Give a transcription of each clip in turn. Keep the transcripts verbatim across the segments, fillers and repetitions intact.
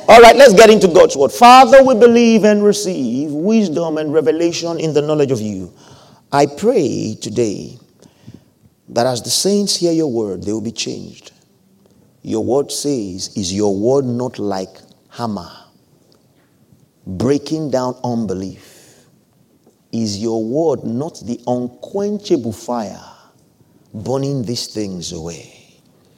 All right, let's get into God's word. Father, we believe and receive wisdom and revelation in the knowledge of you. I pray today that as the saints hear your word, they will be changed. Your word says, is your word not like hammer, breaking down unbelief? Is your word not the unquenchable fire, burning these things away?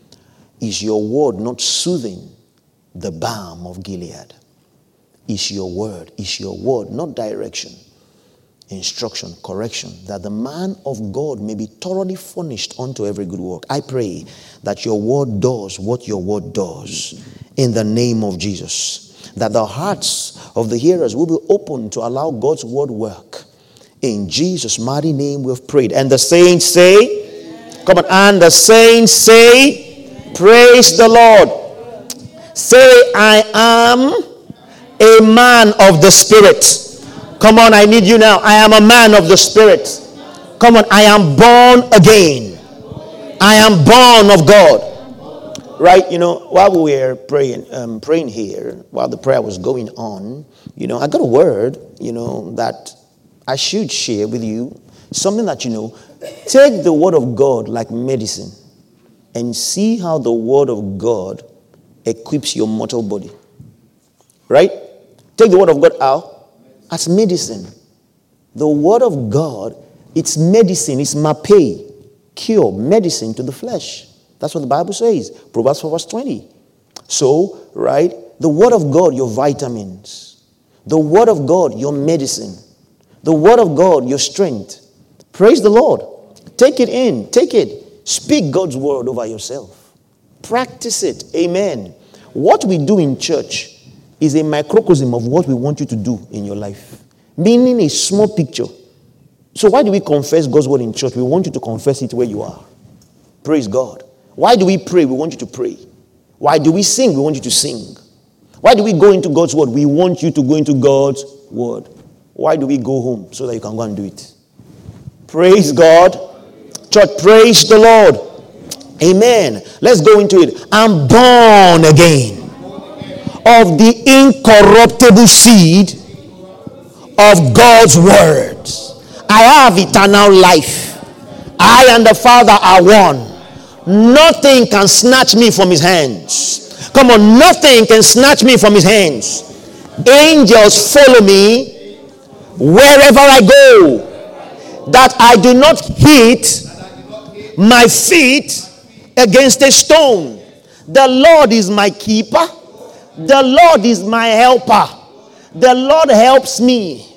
Is your word not soothing the balm of Gilead? Is your word, is your word not direction, instruction, correction, that the man of God may be thoroughly furnished unto every good work? I pray that your word does what your word does in the name of Jesus. That the hearts of the hearers will be open to allow God's word work. In Jesus' mighty name we have prayed. And the saints say, Amen. Come on, and the saints say, Amen. Praise the Lord. Say, I am a man of the Spirit. Come on, I need you now. I am a man of the Spirit. Come on, I am born again. I am born of God. Right, you know, while we were praying, um, praying here, while the prayer was going on, you know, I got a word, you know, that I should share with you. Something that, you know, take the word of God like medicine and see how the word of God equips your mortal body. Right? Take the word of God out as medicine. The word of God, it's medicine, it's mape, cure, medicine to the flesh. That's what the Bible says. Proverbs four verse twenty. So, right, the word of God, your vitamins. The word of God, your medicine. The word of God, your strength. Praise the Lord. Take it in. Take it. Speak God's word over yourself. Practice it. Amen. What we do in church is a microcosm of what we want you to do in your life. Meaning a small picture. So why do we confess God's word in church? We want you to confess it where you are. Praise God. Why do we pray? We want you to pray. Why do we sing? We want you to sing. Why do we go into God's word? We want you to go into God's word. Why do we go home? So that you can go and do it. Praise God. Church, praise the Lord. Amen. Let's go into it. I'm born again of the incorruptible seed of God's word. I have eternal life. I and the Father are one. Nothing can snatch me from his hands. Come on, nothing can snatch me from his hands. Angels follow me wherever I go, that I do not hit my feet against a stone. The Lord is my keeper. The Lord is my helper. The Lord helps me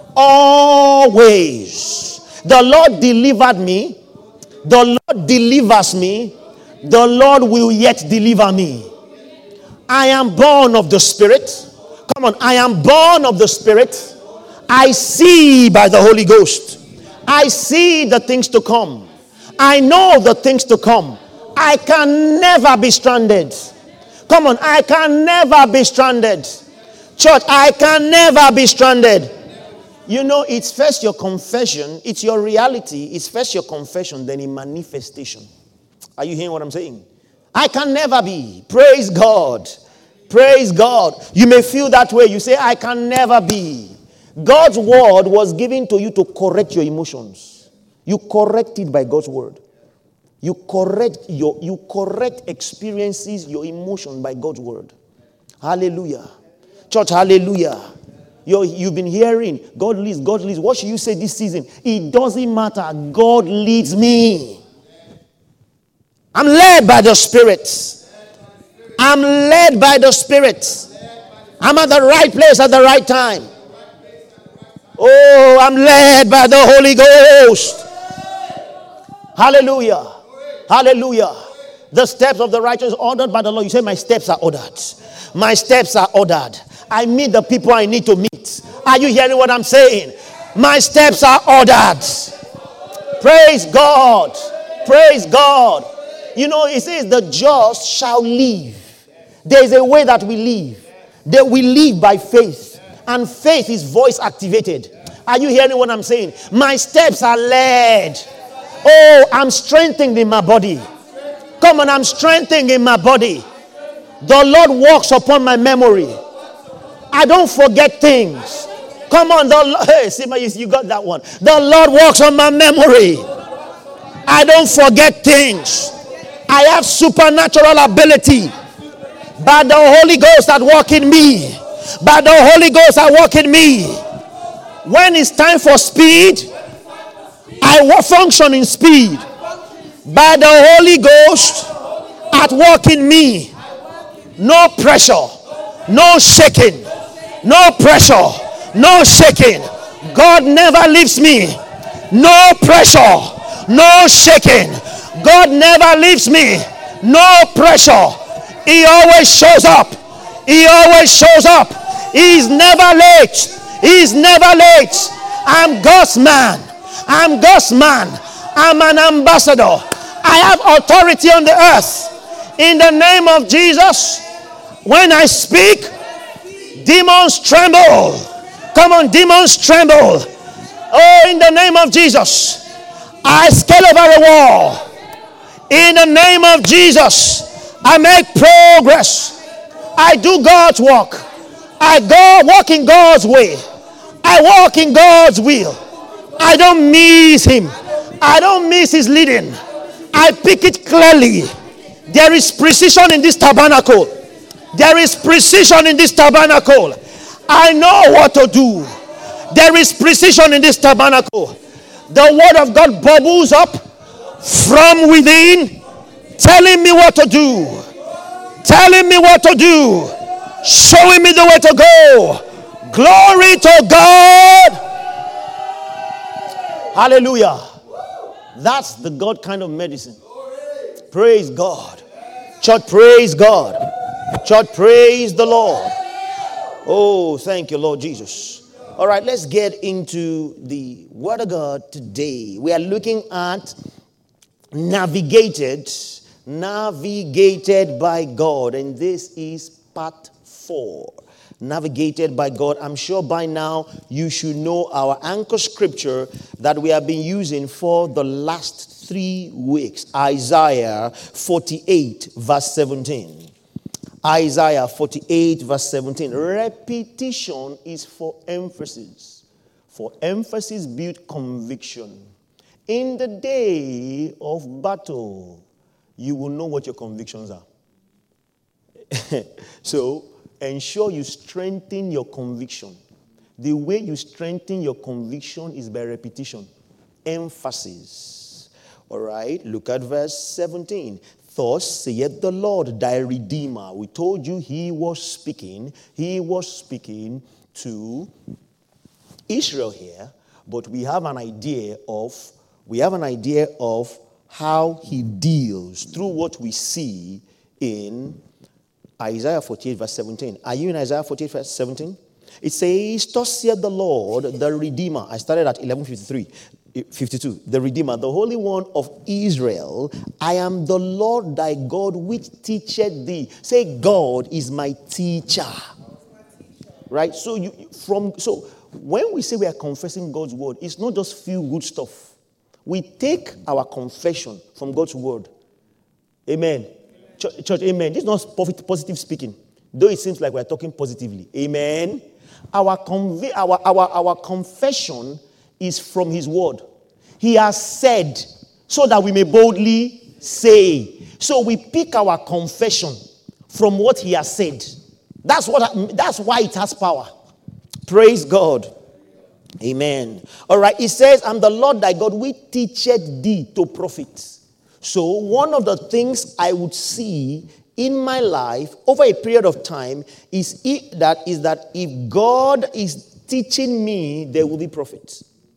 always. The Lord delivered me. The Lord delivers me. The Lord will yet deliver me. I am born of the Spirit. Come on, I am born of the Spirit. I see by the Holy Ghost. I see the things to come. I know the things to come. I can never be stranded. Come on, I can never be stranded. Church, I can never be stranded. You know, it's first your confession, it's your reality, it's first your confession, then a manifestation. Are you hearing what I'm saying? I can never be. Praise God. Praise God. You may feel that way. You say, I can never be. God's word was given to you to correct your emotions. You correct it by God's word. You correct your you correct experiences, your emotion by God's word. Hallelujah. Church, hallelujah. You're, you've been hearing, God leads, God leads. What should you say this season? It doesn't matter. God leads me. I'm led by the Spirit. I'm led by the Spirit. I'm at the right place at the right time. Oh, I'm led by the Holy Ghost. Hallelujah. Hallelujah. The steps of the righteous are ordered by the Lord. You say, my steps are ordered. My steps are ordered. I meet the people I need to meet. Are you hearing what I'm saying? My steps are ordered. Praise God. Praise God. You know, it says the just shall live. There is a way that we live. That we live by faith. And faith is voice activated. Are you hearing what I'm saying? My steps are led. Oh, I'm strengthening in my body. Come on, I'm strengthening in my body. The Lord walks upon my memory. I don't forget things. Come on, the, hey, Sima, you got that one. The Lord works on my memory. I don't forget things. I have supernatural ability. By the Holy Ghost that work in me. By the Holy Ghost that work in me. When it's time for speed, I function in speed. By the Holy Ghost at work in me. No pressure. No shaking. No pressure. No shaking. God never leaves me. No pressure. No shaking. God never leaves me. No pressure. He always shows up. He always shows up. He's never late. He's never late. I'm God's man. I'm God's man. I'm an ambassador. I have authority on the earth. In the name of Jesus, when I speak, demons tremble. Come on, demons tremble. Oh, in the name of Jesus, I scale over a wall. In the name of Jesus, I make progress. I do God's work. I go walk in God's way. I walk in God's will. I don't miss him. I don't miss his leading. I pick it clearly. There is precision in this tabernacle. There is precision in this tabernacle. I know what to do. There is precision in this tabernacle. The word of God bubbles up from within, telling me what to do. Telling me what to do. Showing me the way to go. Glory to God. Hallelujah. That's the God kind of medicine. Praise God. Church, praise God. Church, praise the Lord. Oh, thank you, Lord Jesus. All right, let's get into the Word of God today. We are looking at navigated, navigated by God. And this is part four. Navigated by God. I'm sure by now you should know our anchor scripture that we have been using for the last three weeks. Isaiah forty-eight verse seventeen. Isaiah forty-eight verse seventeen. Repetition is for emphasis. For emphasis build conviction. In the day of battle, you will know what your convictions are. So, ensure you strengthen your conviction. The way you strengthen your conviction is by repetition. Emphasis. All right, look at verse seventeen. Thus saith the Lord thy Redeemer. We told you he was speaking. He was speaking to Israel here, but we have an idea of we have an idea of how he deals through what we see in Isaiah forty-eight verse seventeen. Are you in Isaiah forty-eight verse seventeen? It says, thus saith the Lord, the Redeemer. I started at eleven fifty-three, fifty-two. The Redeemer, the Holy One of Israel. I am the Lord thy God which teacheth thee. Say, God is my teacher. Right? So you from so when we say we are confessing God's word, it's not just feel good stuff. We take our confession from God's word. Amen. Church, church, amen. This is not positive speaking, though it seems like we're talking positively. Amen. Our, conv- our, our, our confession is from his word. He has said, so that we may boldly say. So we pick our confession from what he has said. That's what. That's why it has power. Praise God. Amen. All right. It says, I'm the Lord thy God, which teacheth thee to profit. So one of the things I would see in my life over a period of time is if that is that if God is teaching me, there will be profit.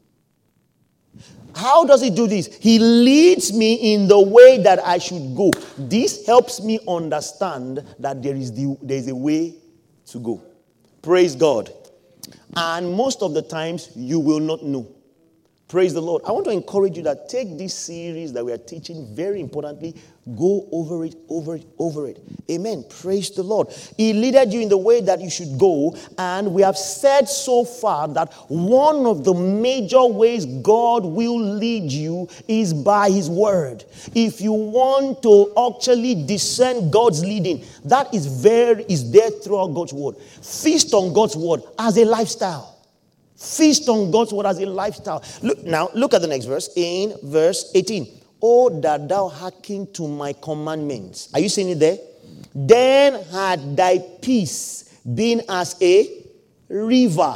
How does he do this? He leads me in the way that I should go. This helps me understand that there is the, there is a way to go. Praise God. And most of the times you will not know. Praise the Lord. I want to encourage you that take this series that we are teaching very importantly. Go over it, over it, over it. Amen. Praise the Lord. He leaded you in the way that you should go. And we have said so far that one of the major ways God will lead you is by His word. If you want to actually discern God's leading, that is very is there throughout God's word. Feast on God's word as a lifestyle. Feast on God's word as a lifestyle. Look now, look at the next verse in verse eighteen. Oh, that thou hearken to my commandments. Are you seeing it there? Then had thy peace been as a river,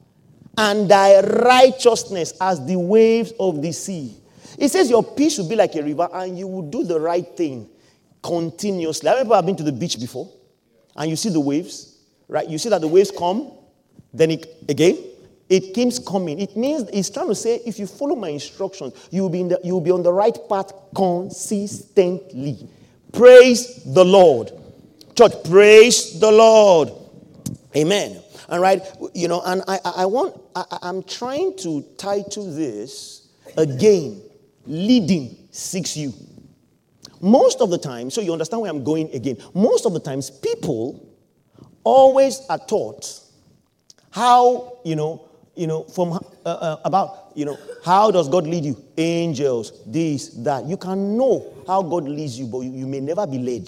and thy righteousness as the waves of the sea. It says your peace will be like a river, and you will do the right thing continuously. How many people have been to the beach before? And you see the waves, right? You see that the waves come, then it, again, it keeps coming. It means it's trying to say, if you follow my instructions, you will be in the, you will be on the right path consistently. Praise the Lord. Church, praise the Lord. Amen. All right. You know, and I, I want, I, I'm trying to title this again, leading seeks you. Most of the time, so you understand where I'm going again. Most of the times, people always are taught how, you know, you know, from uh, uh, about, you know, how does God lead you? Angels, this, that. You can know how God leads you, but you, you may never be led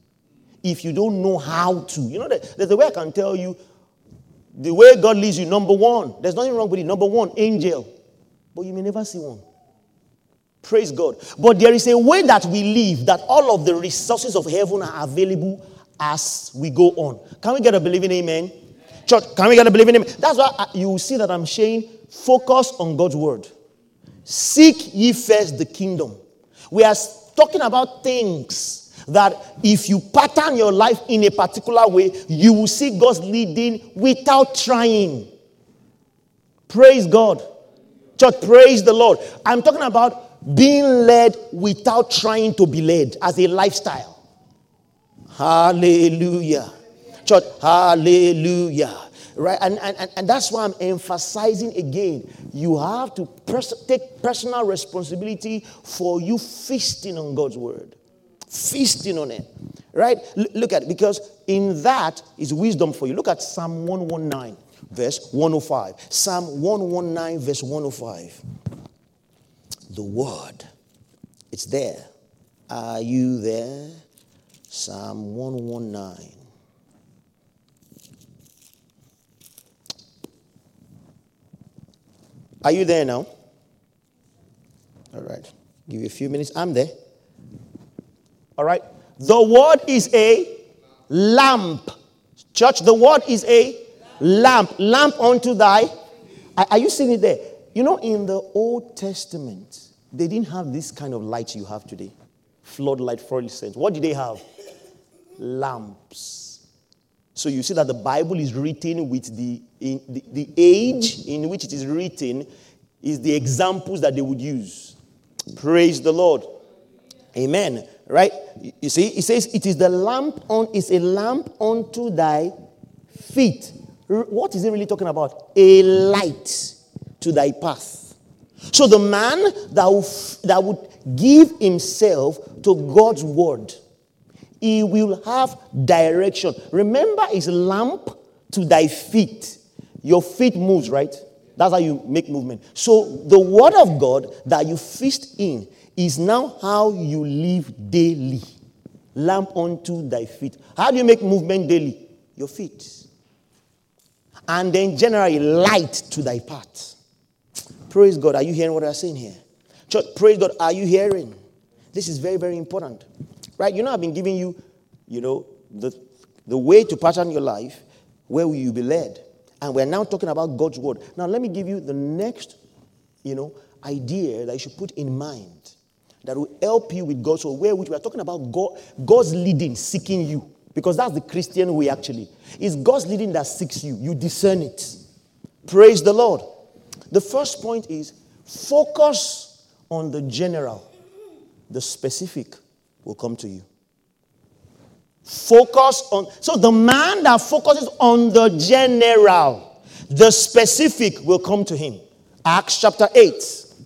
if you don't know how to. You know, there's a way I can tell you the way God leads you. Number one, there's nothing wrong with it. Number one, angel, but you may never see one. Praise God. But there is a way that we live that all of the resources of heaven are available as we go on. Can we get a believing amen? Church, can we get a believing amen? That's why you will see that I'm saying focus on God's word. Seek ye first the kingdom. We are talking about things that if you pattern your life in a particular way, you will see God's leading without trying. Praise God. Church, praise the Lord. I'm talking about being led without trying to be led as a lifestyle. Hallelujah. Church, hallelujah. Right? And, and, and that's why I'm emphasizing again. You have to pers- take personal responsibility for you feasting on God's word. Feasting on it. Right? L- look at it. Because in that is wisdom for you. Look at Psalm one nineteen, verse one oh five. Psalm one nineteen, verse one oh five. The word. It's there. Are you there? Psalm one nineteen. Are you there now? All right. Give you a few minutes. I'm there. All right. The word is a lamp. Church, the word is a lamp. Lamp unto thy. Are you seeing it there? You know, in the Old Testament, they didn't have this kind of light you have today. Floodlight, fluorescent. What did they have? Lamps. So you see that the Bible is written with the, in, the, the age in which it is written is the examples that they would use. Praise the Lord. Amen. Right? You see, it says it is the lamp on, it's a lamp unto thy feet. What is it really talking about? A light to thy path. So the man that would, that would give himself to God's word, he will have direction. Remember, it's lamp to thy feet. Your feet moves, right? That's how you make movement. So the word of God that you feast in is now how you live daily. Lamp unto thy feet. How do you make movement daily? Your feet. And then generally light to thy path. Praise God. Are you hearing what I'm saying here? Church, praise God. Are you hearing? This is very, very important. Right? You know, I've been giving you, you know, the, the way to pattern your life. Where will you be led? And we're now talking about God's word. Now, let me give you the next, you know, idea that you should put in mind that will help you with God's word. Where which we are talking about God, God's leading, seeking you. Because that's the Christian way, actually. It's God's leading that seeks you. You discern it. Praise the Lord. The first point is focus on the general. The specific will come to you. Focus on. So the man that focuses on the general, the specific will come to him. Acts chapter eight.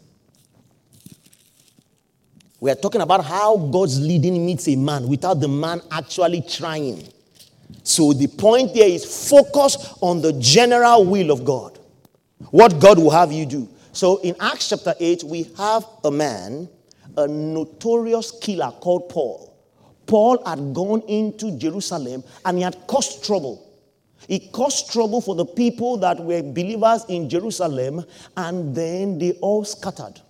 We are talking about how God's leading meets a man without the man actually trying. So the point there is focus on the general will of God. What God will have you do. So in Acts chapter eight, we have a man, a notorious killer called Paul. Paul had gone into Jerusalem and he had caused trouble. He caused trouble for the people that were believers in Jerusalem, and then they all scattered.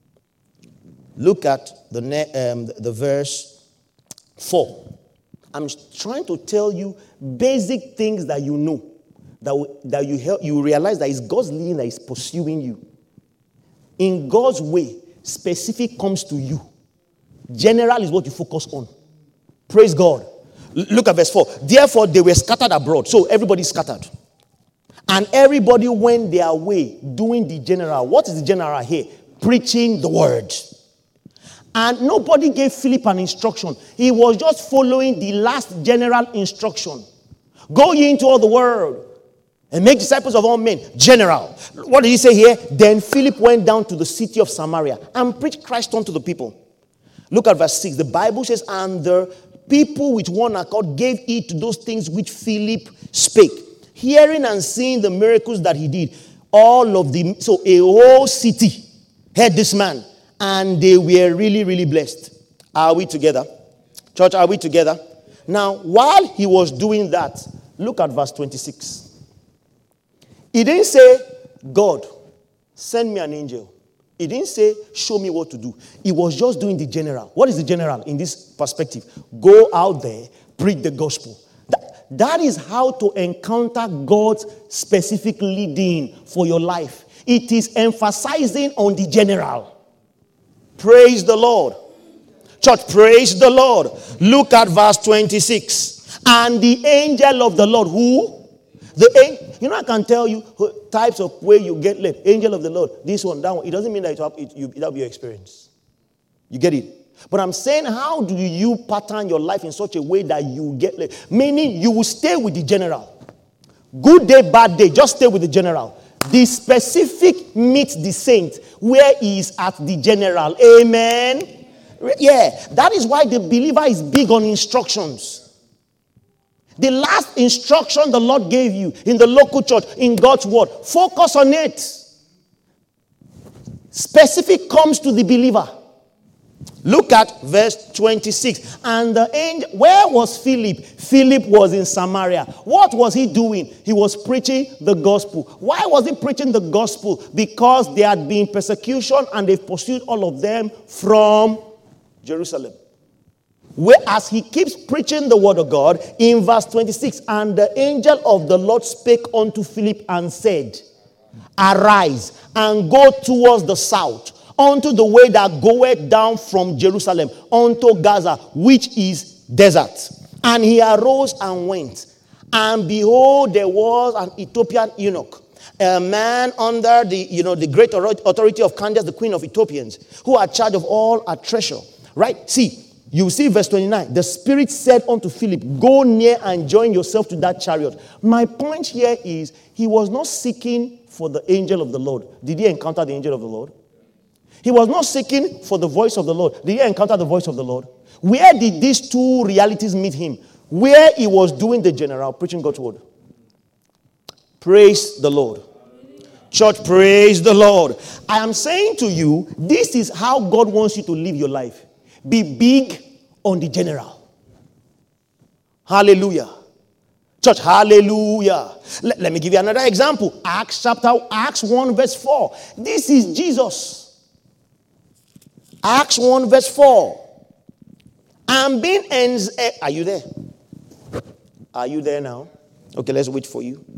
Look at the, um, the verse four. I'm trying to tell you basic things that you know, that, that you, help, you realize that it's God's leading that is pursuing you. In God's way, specific comes to you. General is what you focus on. Praise God. Look at verse four. Therefore, they were scattered abroad. So everybody scattered. And everybody went their way doing the general. What is the general here? Preaching the word. And nobody gave Philip an instruction. He was just following the last general instruction. Go ye into all the world and make disciples of all men. General. What did he say here? Then Philip went down to the city of Samaria and preached Christ unto the people. Look at verse six. The Bible says, and the people with one accord gave heed to those things which Philip spake, hearing and seeing the miracles that he did. All of them, so a whole city heard this man, and they were really, really blessed. Are we together? Church, are we together? Now, while he was doing that, look at verse twenty-six. He didn't say, God, send me an angel. He didn't say, show me what to do. He was just doing the general. What is the general in this perspective? Go out there, preach the gospel. That, that is how to encounter God's specific leading for your life. It is emphasizing on the general. Praise the Lord. Church, praise the Lord. Look at verse twenty-six. And the angel of the Lord, who? The You know, I can tell you types of way you get led. Angel of the Lord, this one, that one. It doesn't mean that it'll, it, you, that'll be your experience. You get it? But I'm saying, how do you pattern your life in such a way that you get led? Meaning, you will stay with the general. Good day, bad day, just stay with the general. The specific meets the saint where he is at the general. Amen? Yeah, that is why the believer is big on instructions. The last instruction the Lord gave you in the local church, in God's word, focus on it. Specific comes to the believer. Look at verse twenty-six. And the angel, where was Philip? Philip was in Samaria. What was he doing? He was preaching the gospel. Why was he preaching the gospel? Because there had been persecution and they pursued all of them from Jerusalem. Whereas he keeps preaching the word of God in verse twenty-six, and the angel of the Lord spake unto Philip and said, arise and go towards the south, unto the way that goeth down from Jerusalem unto Gaza, which is desert. And he arose and went. And behold, there was an Ethiopian eunuch, a man under the, you know, the great authority of Candace, the queen of Ethiopians, who had charge of all her treasure. Right? See, you see verse twenty-nine. The Spirit said unto Philip, go near and join yourself to that chariot. My point here is, he was not seeking for the angel of the Lord. Did he encounter the angel of the Lord? He was not seeking for the voice of the Lord. Did he encounter the voice of the Lord? Where did these two realities meet him? Where he was doing the general, preaching God's word. Praise the Lord. Church, praise the Lord. I am saying to you, this is how God wants you to live your life. Be big on the general. Hallelujah. Church, hallelujah. Let, let me give you another example. Acts chapter, Acts one verse four. This is Jesus. Acts one verse four. And being ends. Are you there? Are you there now? Okay, let's wait for you.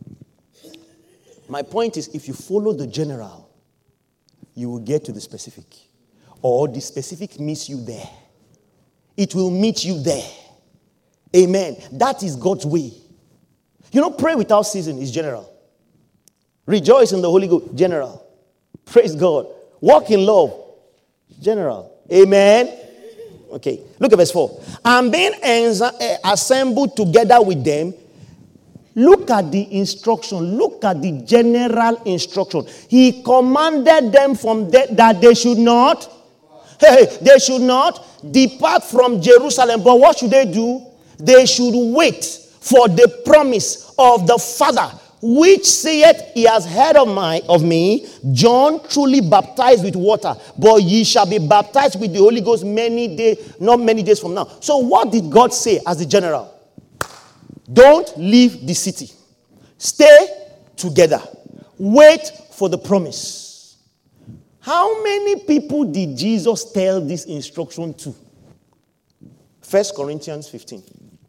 My point is, if you follow the general, you will get to the specific. Or the specific meets you there. It will meet you there. Amen. That is God's way. You know, pray without ceasing is general. Rejoice in the Holy Ghost, general. Praise God. Walk in love, general. Amen. Okay, look at verse four. And being assembled together with them, look at the instruction. Look at the general instruction. He commanded them from that, that they should not. Hey, they should not depart from Jerusalem. But what should they do? They should wait for the promise of the Father, which saith, he has heard of my of me. John truly baptized with water, but ye shall be baptized with the Holy Ghost many days, not many days from now. So what did God say as the general? Don't leave the city. Stay together. Wait for the promise. How many people did Jesus tell this instruction to? First Corinthians fifteen.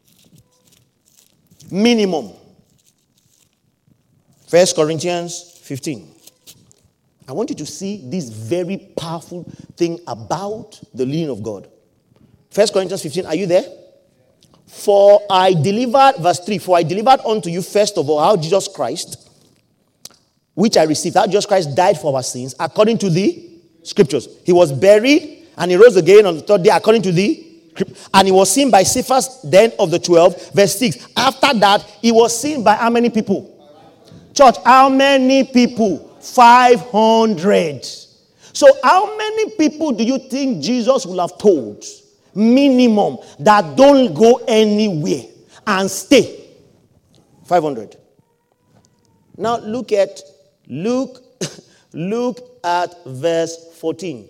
Minimum. First Corinthians fifteen. I want you to see this very powerful thing about the leading of God. First Corinthians fifteen. Are you there? For I delivered, verse three, for I delivered unto you first of all how Jesus Christ, which I received, how Jesus Christ died for our sins, according to the scriptures. He was buried, and he rose again on the third day, according to the and he was seen by Cephas, then of the twelve. Verse six. After that, he was seen by how many people? Church, how many people? five hundred. So how many people do you think Jesus will have told? Minimum, that don't go anywhere and stay. five hundred. Now look at, look, look at verse fourteen.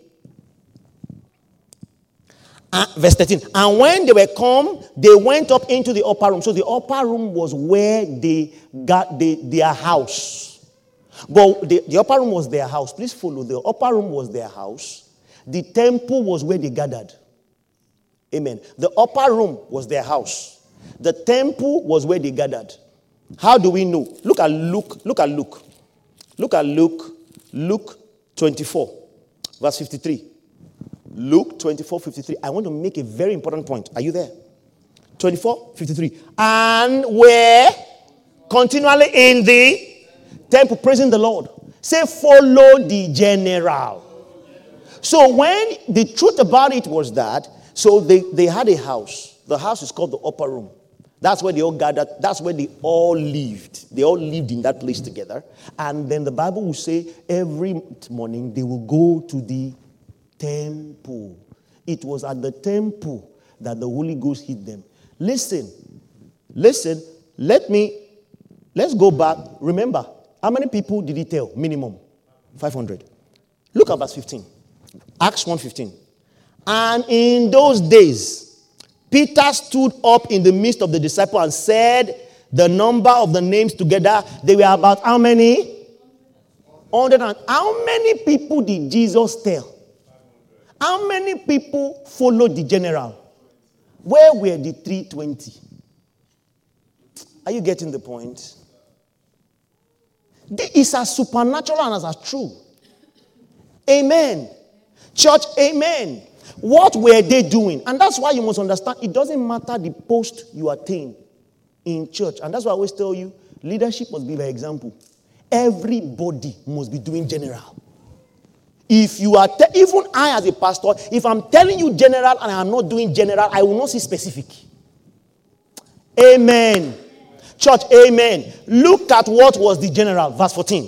Uh, verse thirteen. And when they were come, they went up into the upper room. So the upper room was where they got the, their house. But the, the upper room was their house. Please follow. The upper room was their house. The temple was where they gathered. Amen. The upper room was their house. The temple was where they gathered. How do we know? Look at Luke. Look at Luke. Look at Luke. Luke twenty-four, verse fifty-three. Luke twenty-four, fifty-three. I want to make a very important point. Are you there? twenty-four, fifty-three. And were continually in the temple praising the Lord. Say, follow the general. So when the truth about it was that, so they, they had a house. The house is called the upper room. That's where they all gathered. That's where they all lived. They all lived in that place together. And then the Bible will say every morning they will go to the temple. It was at the temple that the Holy Ghost hit them. Listen, listen, let me, let's go back. Remember, how many people did he tell? Minimum. five hundred. Look at verse fifteen. Acts one fifteen. And in those days, Peter stood up in the midst of the disciples and said, the number of the names together, they were about how many? one hundred. And how many people did Jesus tell? How many people followed the general? Where were the three hundred twenty? Are you getting the point? It's as supernatural and as, as true. Amen. Church, amen. What were they doing? And that's why you must understand, it doesn't matter the post you attain in church. And that's why I always tell you, leadership must be by example. Everybody must be doing general. If you are, te- even I as a pastor, if I'm telling you general and I'm not doing general, I will not see specific. Amen. Church, amen. Look at what was the general. Verse fourteen.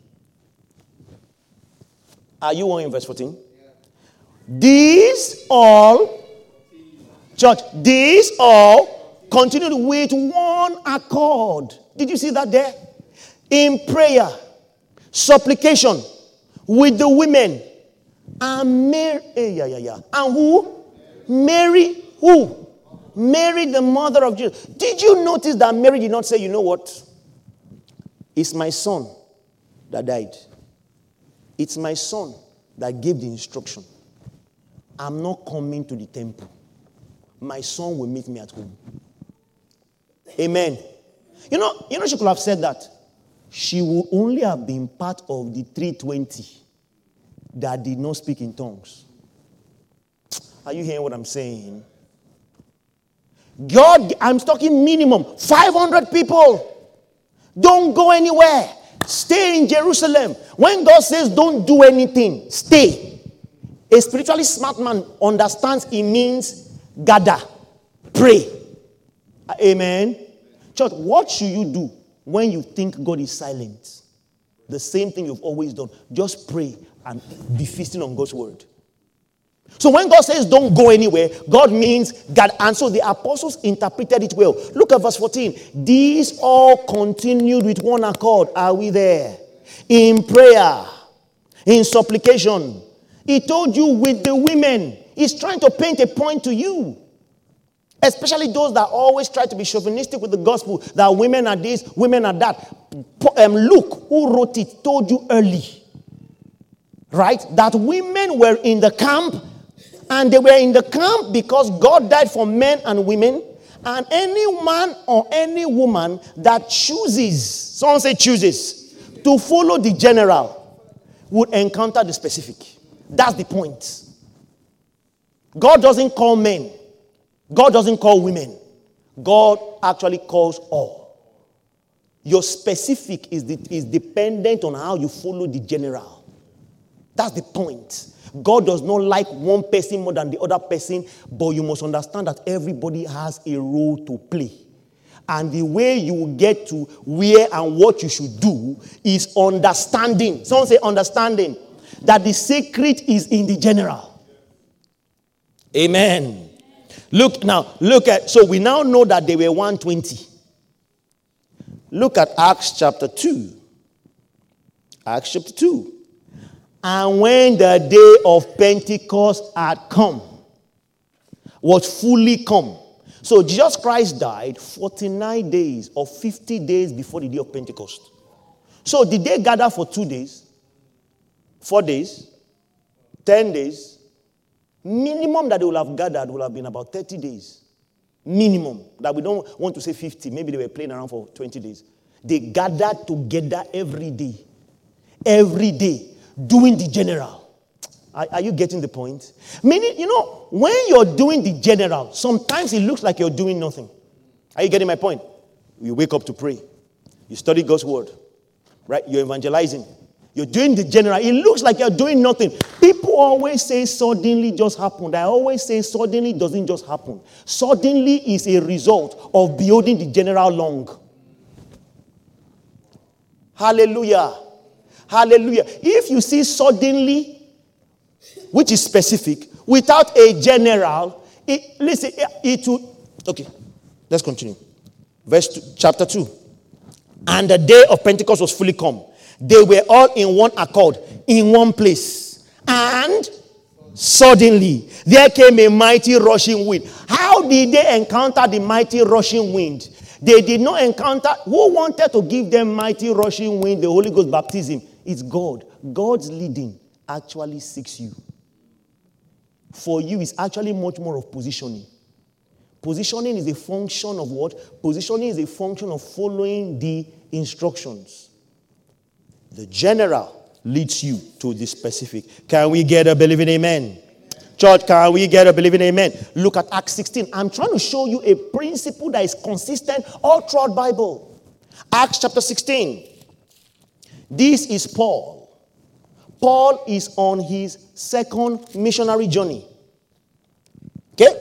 Are you on in verse fourteen? These all, church, these all continued with one accord. Did you see that there? In prayer, supplication, with the women. And Mary, eh, yeah, yeah, yeah. And who? Mary, who? Mary, the mother of Jesus. Did you notice that Mary did not say, you know what? It's my son that died. It's my son that gave the instruction. I'm not coming to the temple. My son will meet me at home. Amen. You know, you know, she could have said that. She would only have been part of the three hundred twenty that did not speak in tongues. Are you hearing what I'm saying? God, I'm talking minimum. five hundred people. Don't go anywhere. Stay in Jerusalem. When God says don't do anything, stay. A spiritually smart man understands it means gather, pray. Amen. Church, what should you do when you think God is silent? The same thing you've always done. Just pray and be feasting on God's word. So when God says don't go anywhere, God means God. And so the apostles interpreted it well. Look at verse fourteen. These all continued with one accord. Are we there? In prayer, in supplication. He told you with the women. He's trying to paint a point to you. Especially those that always try to be chauvinistic with the gospel. That women are this, women are that. Um, Luke, who wrote it, told you early. Right? That women were in the camp. And they were in the camp because God died for men and women. And any man or any woman that chooses, someone say chooses, to follow the general would encounter the specific. That's the point. God doesn't call men. God doesn't call women. God actually calls all. Your specific is, the, is dependent on how you follow the general. That's the point. God does not like one person more than the other person, but you must understand that everybody has a role to play. And the way you get to where and what you should do is understanding. Someone say understanding. That the secret is in the general. Amen. Look now, look at, so we now know that they were one hundred twenty. Look at Acts chapter two. Acts chapter two. And when the day of Pentecost had come, was fully come. So Jesus Christ died forty-nine days or fifty days before the day of Pentecost. So did they gather for two days? Four days? Ten days? Minimum that they will have gathered will have been about thirty days. Minimum. That we don't want to say fifty. Maybe they were playing around for twenty days. They gathered together every day. Every day. Doing the general. Are, are you getting the point? Meaning, you know, when you're doing the general, sometimes it looks like you're doing nothing. Are you getting my point? You wake up to pray. You study God's word. Right? You're evangelizing. You're doing the general. It looks like you're doing nothing. People always say suddenly just happened. I always say suddenly doesn't just happen. Suddenly is a result of building the general long. Hallelujah. Hallelujah. If you see suddenly, which is specific, without a general, it, listen, it, it will, okay, let's continue. Verse two, chapter two. And the day of Pentecost was fully come. They were all in one accord, in one place. And suddenly, there came a mighty rushing wind. How did they encounter the mighty rushing wind? They did not encounter, who wanted to give them mighty rushing wind, the Holy Ghost baptism? It's God. God's leading actually seeks you. For you, it's actually much more of positioning. Positioning is a function of what? Positioning is a function of following the instructions. The general leads you to the specific. Can we get a believing amen? Church, can we get a believing amen? Look at Acts sixteen. I'm trying to show you a principle that is consistent all throughout Bible. Acts chapter sixteen. This is Paul. Paul is on his second missionary journey. Okay?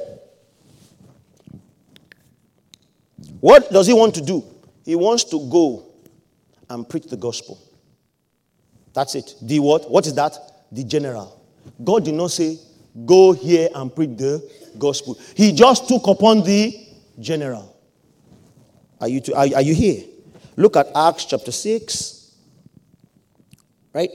What does he want to do? He wants to go and preach the gospel. That's it. The what? What is that? The general. God did not say, go here and preach the gospel. He just took upon the general. Are you, to, are, are you here? Look at Acts chapter six. Right?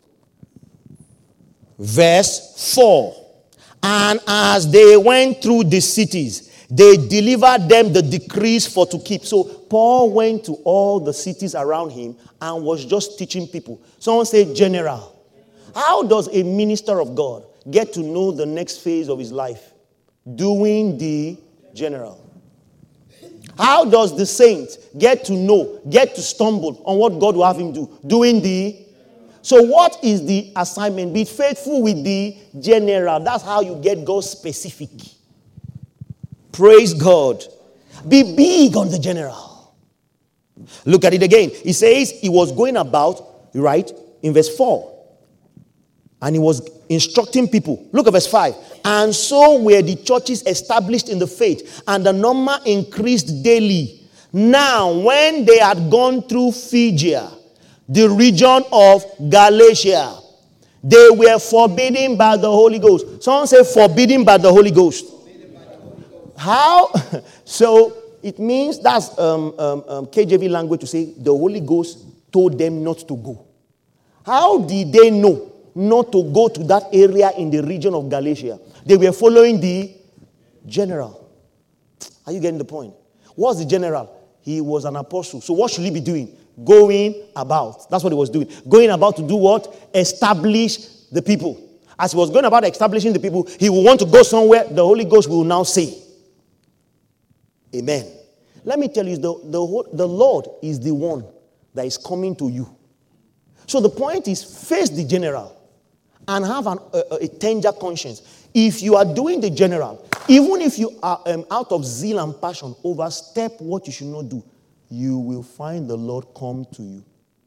Verse four. And as they went through the cities, they delivered them the decrees for to keep. So Paul went to all the cities around him and was just teaching people. Someone say general. How does a minister of God get to know the next phase of his life? Doing the general. How does the saint get to know, get to stumble on what God will have him do? Doing the. So what is the assignment? Be faithful with the general. That's how you get God specific. Praise God. Be big on the general. Look at it again. He says he was going about, right, in verse four. And he was instructing people. Look at verse five. And so were the churches established in the faith, and the number increased daily. Now, when they had gone through Phrygia, the region of Galatia, They were forbidden by the Holy Ghost. Someone say forbidden by the Holy Ghost. How? So it means that's um, um, um, K J V language to say the Holy Ghost told them not to go. How did they know not to go to that area in the region of Galatia? They were following the general. Are you getting the point? What's the general? He was an apostle. So what should he be doing? Going about. That's what he was doing. Going about to do what? Establish the people. As he was going about establishing the people, he will want to go somewhere. The Holy Ghost will now say, amen. Let me tell you, the, the, the Lord is the one that is coming to you. So the point is, face the general and have an, a, a tender conscience. If you are doing the general, even if you are um, out of zeal and passion, overstep what you should not do, you will find the Lord come to you.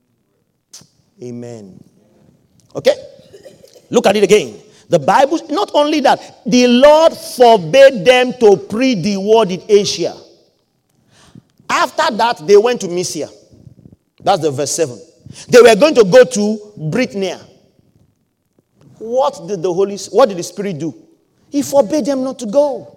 Amen. Okay? Look at it again. The Bible, not only that, the Lord forbade them to preach the word in Asia. After that, they went to Mysia. That's the verse seven. They were going to go to Bithynia. What did the Holy, what did the Spirit do? He forbade them not to go.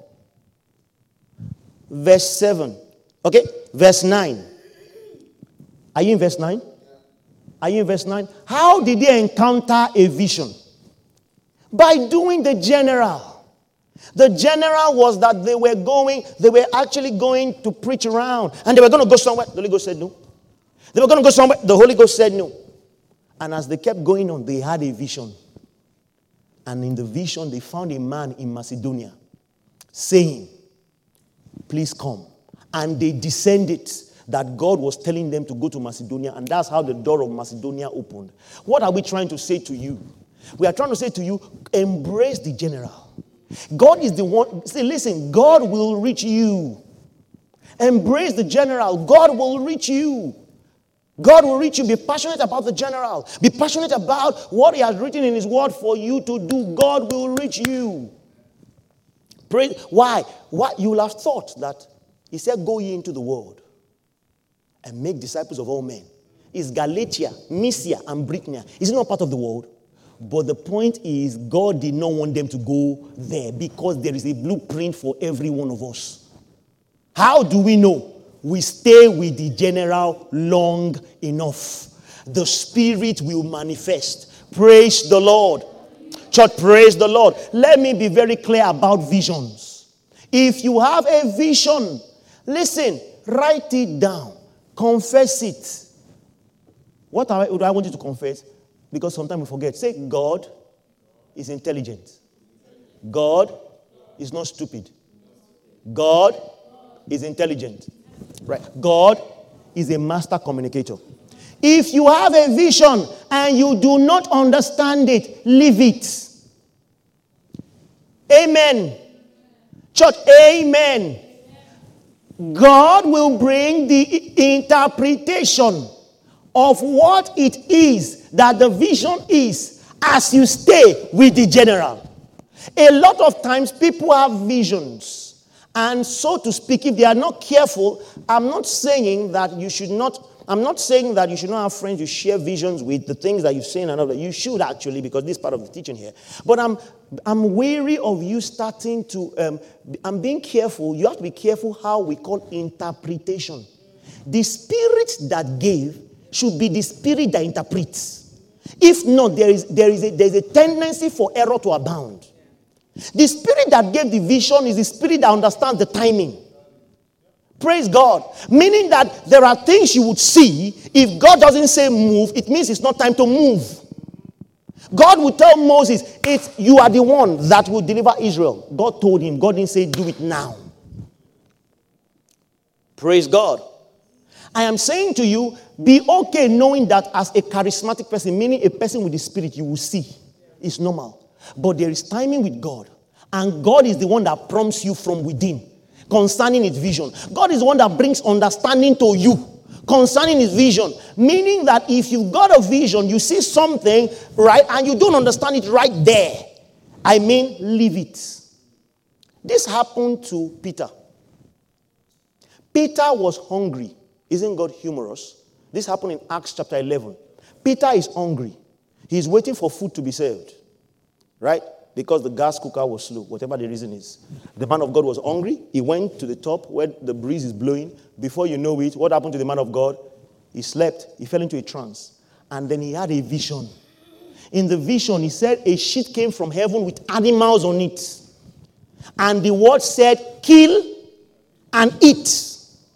Verse seven. Okay? Verse nine. Are you in verse nine? Are you in verse nine? How did they encounter a vision? By doing the general. The general was that they were going, they were actually going to preach around. And they were going to go somewhere. The Holy Ghost said no. They were going to go somewhere. The Holy Ghost said no. And as they kept going on, they had a vision. And in the vision, they found a man in Macedonia saying, please come. And they descended that God was telling them to go to Macedonia. And that's how the door of Macedonia opened. What are we trying to say to you? We are trying to say to you, embrace the general. God is the one. Say, listen, God will reach you. Embrace the general. God will reach you. God will reach you. Be passionate about the general. Be passionate about what he has written in his word for you to do. God will reach you. Pray. Why? Why? You will have thought that he said, go ye into the world and make disciples of all men. Is Galatia, Mysia, and Bithynia, is it not part of the world? But the point is, God did not want them to go there because there is a blueprint for every one of us. How do we know? We stay with the general long enough. The Spirit will manifest. Praise the Lord. Church, praise the Lord. Let me be very clear about visions. If you have a vision, listen, write it down. Confess it. What do I want you to confess? Because sometimes we forget. Say, God is intelligent. God is not stupid. God is intelligent. Right? God is a master communicator. If you have a vision and you do not understand it, leave it. Amen. Church, amen. God will bring the interpretation of what it is that the vision is as you stay with the general. A lot of times people have visions, and so to speak, if they are not careful, I'm not saying that you should not I'm not saying that you should not have friends you share visions with, the things that you've seen and all that. You should actually, because this is part of the teaching here. But I'm I'm wary of you starting to um, I'm being careful. You have to be careful how we call interpretation. The Spirit that gave should be the Spirit that interprets. If not, there is there is a, there is a tendency for error to abound. The Spirit that gave the vision is the Spirit that understands the timing. Praise God. Meaning that there are things you would see. If God doesn't say move, it means it's not time to move. God will tell Moses, it's you are the one that will deliver Israel. God told him. God didn't say do it now. Praise God. I am saying to you, be okay knowing that as a charismatic person, meaning a person with the Spirit, you will see. It's normal. But there is timing with God. And God is the one that prompts you from within concerning his vision. God is the one that brings understanding to you concerning his vision. Meaning that if you've got a vision, you see something, right, and you don't understand it right there. I mean, leave it. This happened to Peter. Peter was hungry. Isn't God humorous? This happened in Acts chapter eleven. Peter is hungry. He's waiting for food to be served, right? Because the gas cooker was slow, whatever the reason is. The man of God was hungry. He went to the top where the breeze is blowing. Before you know it, what happened to the man of God? He slept. He fell into a trance. And then he had a vision. In the vision, he said a sheet came from heaven with animals on it. And the word said, kill and eat.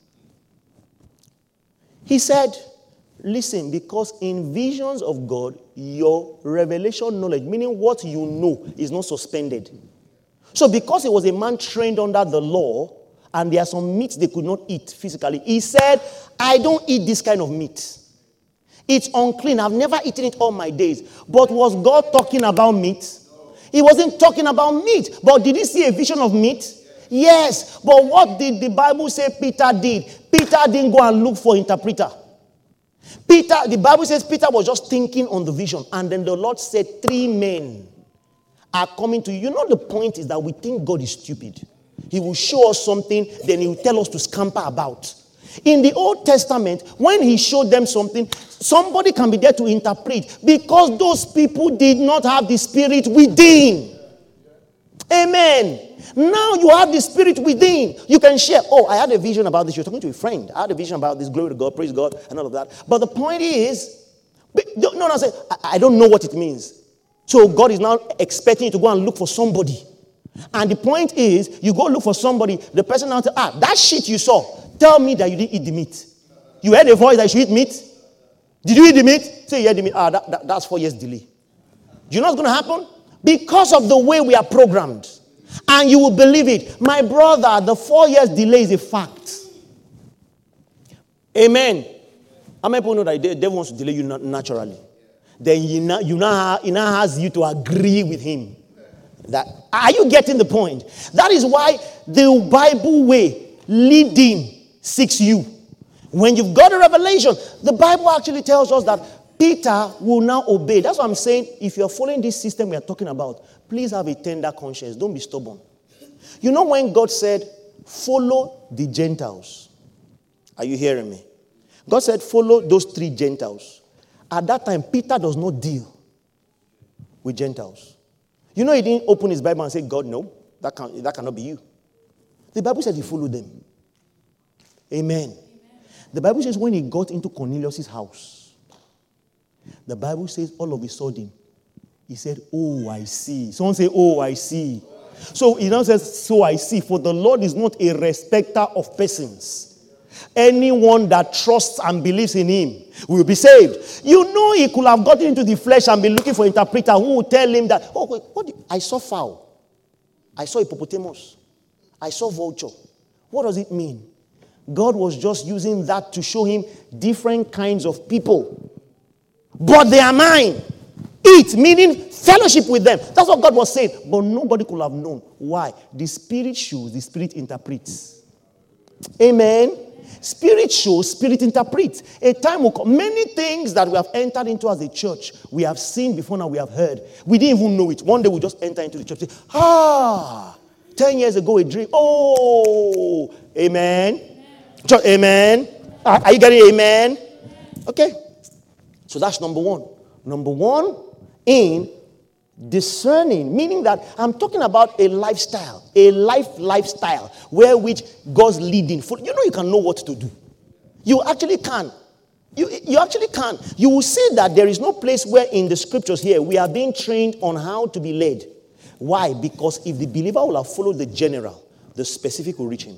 He said, listen, because in visions of God, your revelation knowledge, meaning what you know, is not suspended. So because he was a man trained under the law, and there are some meats they could not eat physically, he said, I don't eat this kind of meat. It's unclean. I've never eaten it all my days. But was God talking about meat? He wasn't talking about meat. But did he see a vision of meat? Yes. But what did the Bible say Peter did? Peter didn't go and look for interpreter. Peter, the Bible says Peter was just thinking on the vision. And then the Lord said, three men are coming to you. You know, the point is that we think God is stupid. He will show us something, then he will tell us to scamper about. In the Old Testament, when he showed them something, somebody can be there to interpret because those people did not have the Spirit within. Amen. Now you have the Spirit within. You can share. Oh, I had a vision about this. You're talking to a friend. I had a vision about this. Glory to God. Praise God. And all of that. But the point is, no, no, say, I don't know what it means. So God is now expecting you to go and look for somebody. And the point is, you go look for somebody. The person now says, ah, that shit you saw. Tell me that you didn't eat the meat. You heard a voice that you should eat meat? Did you eat the meat? Say you ate the meat. Ah, that, that, that's four years delay. Do you know what's going to happen? Because of the way we are programmed. And you will believe it. My brother, the four years delay is a fact. Amen. How many people know that the devil wants to delay you naturally? Then you now, you now, he now has you to agree with him. That, are you getting the point? That is why the Bible way, leading, seeks you. When you've got a revelation, the Bible actually tells us that Peter will now obey. That's what I'm saying. If you're following this system we are talking about, please have a tender conscience. Don't be stubborn. You know when God said, follow the Gentiles. Are you hearing me? God said, follow those three Gentiles. At that time, Peter does not deal with Gentiles. You know he didn't open his Bible and say, God, no, that, can, that cannot be you. The Bible said he followed them. Amen. Amen. The Bible says when he got into Cornelius' house, the Bible says all of a sudden, he said, oh, I see. Someone say, oh, I see. So he now says, so I see. For the Lord is not a respecter of persons. Anyone that trusts and believes in him will be saved. You know he could have gotten into the flesh and been looking for an interpreter who would tell him that, oh, wait, what you, I saw fowl. I saw hippopotamus. I saw vulture. What does it mean? God was just using that to show him different kinds of people. But they are mine. Eat, meaning fellowship with them. That's what God was saying. But nobody could have known. Why? The Spirit shows, the Spirit interprets. Amen. Spirit shows, Spirit interprets. A time will come. Many things that we have entered into as a church, we have seen before now, we have heard. We didn't even know it. One day we just enter into the church. Say, ah, ten years ago a dream. Oh, amen. Amen. Church, amen. Are, are you getting amen? Okay. So that's number one. Number one, in discerning, meaning that I'm talking about a lifestyle, a life lifestyle where which God's leading. For, you know you can know what to do. You actually can. You, you actually can. You will see that there is no place where in the scriptures here we are being trained on how to be led. Why? Because if the believer will have followed the general, the specific will reach him.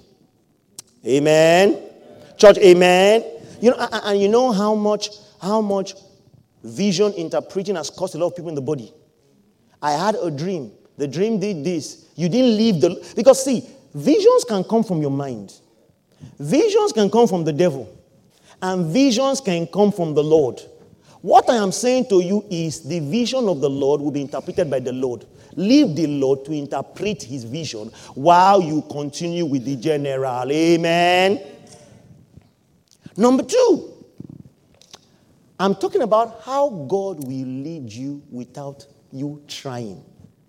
Amen. Church, amen. You know, and, and you know how much, how much vision interpreting has cost a lot of people in the body. I had a dream. The dream did this. You didn't leave the... Because see, visions can come from your mind. Visions can come from the devil. And visions can come from the Lord. What I am saying to you is the vision of the Lord will be interpreted by the Lord. Leave the Lord to interpret his vision while you continue with the general. Amen. Number two, I'm talking about how God will lead you without you trying.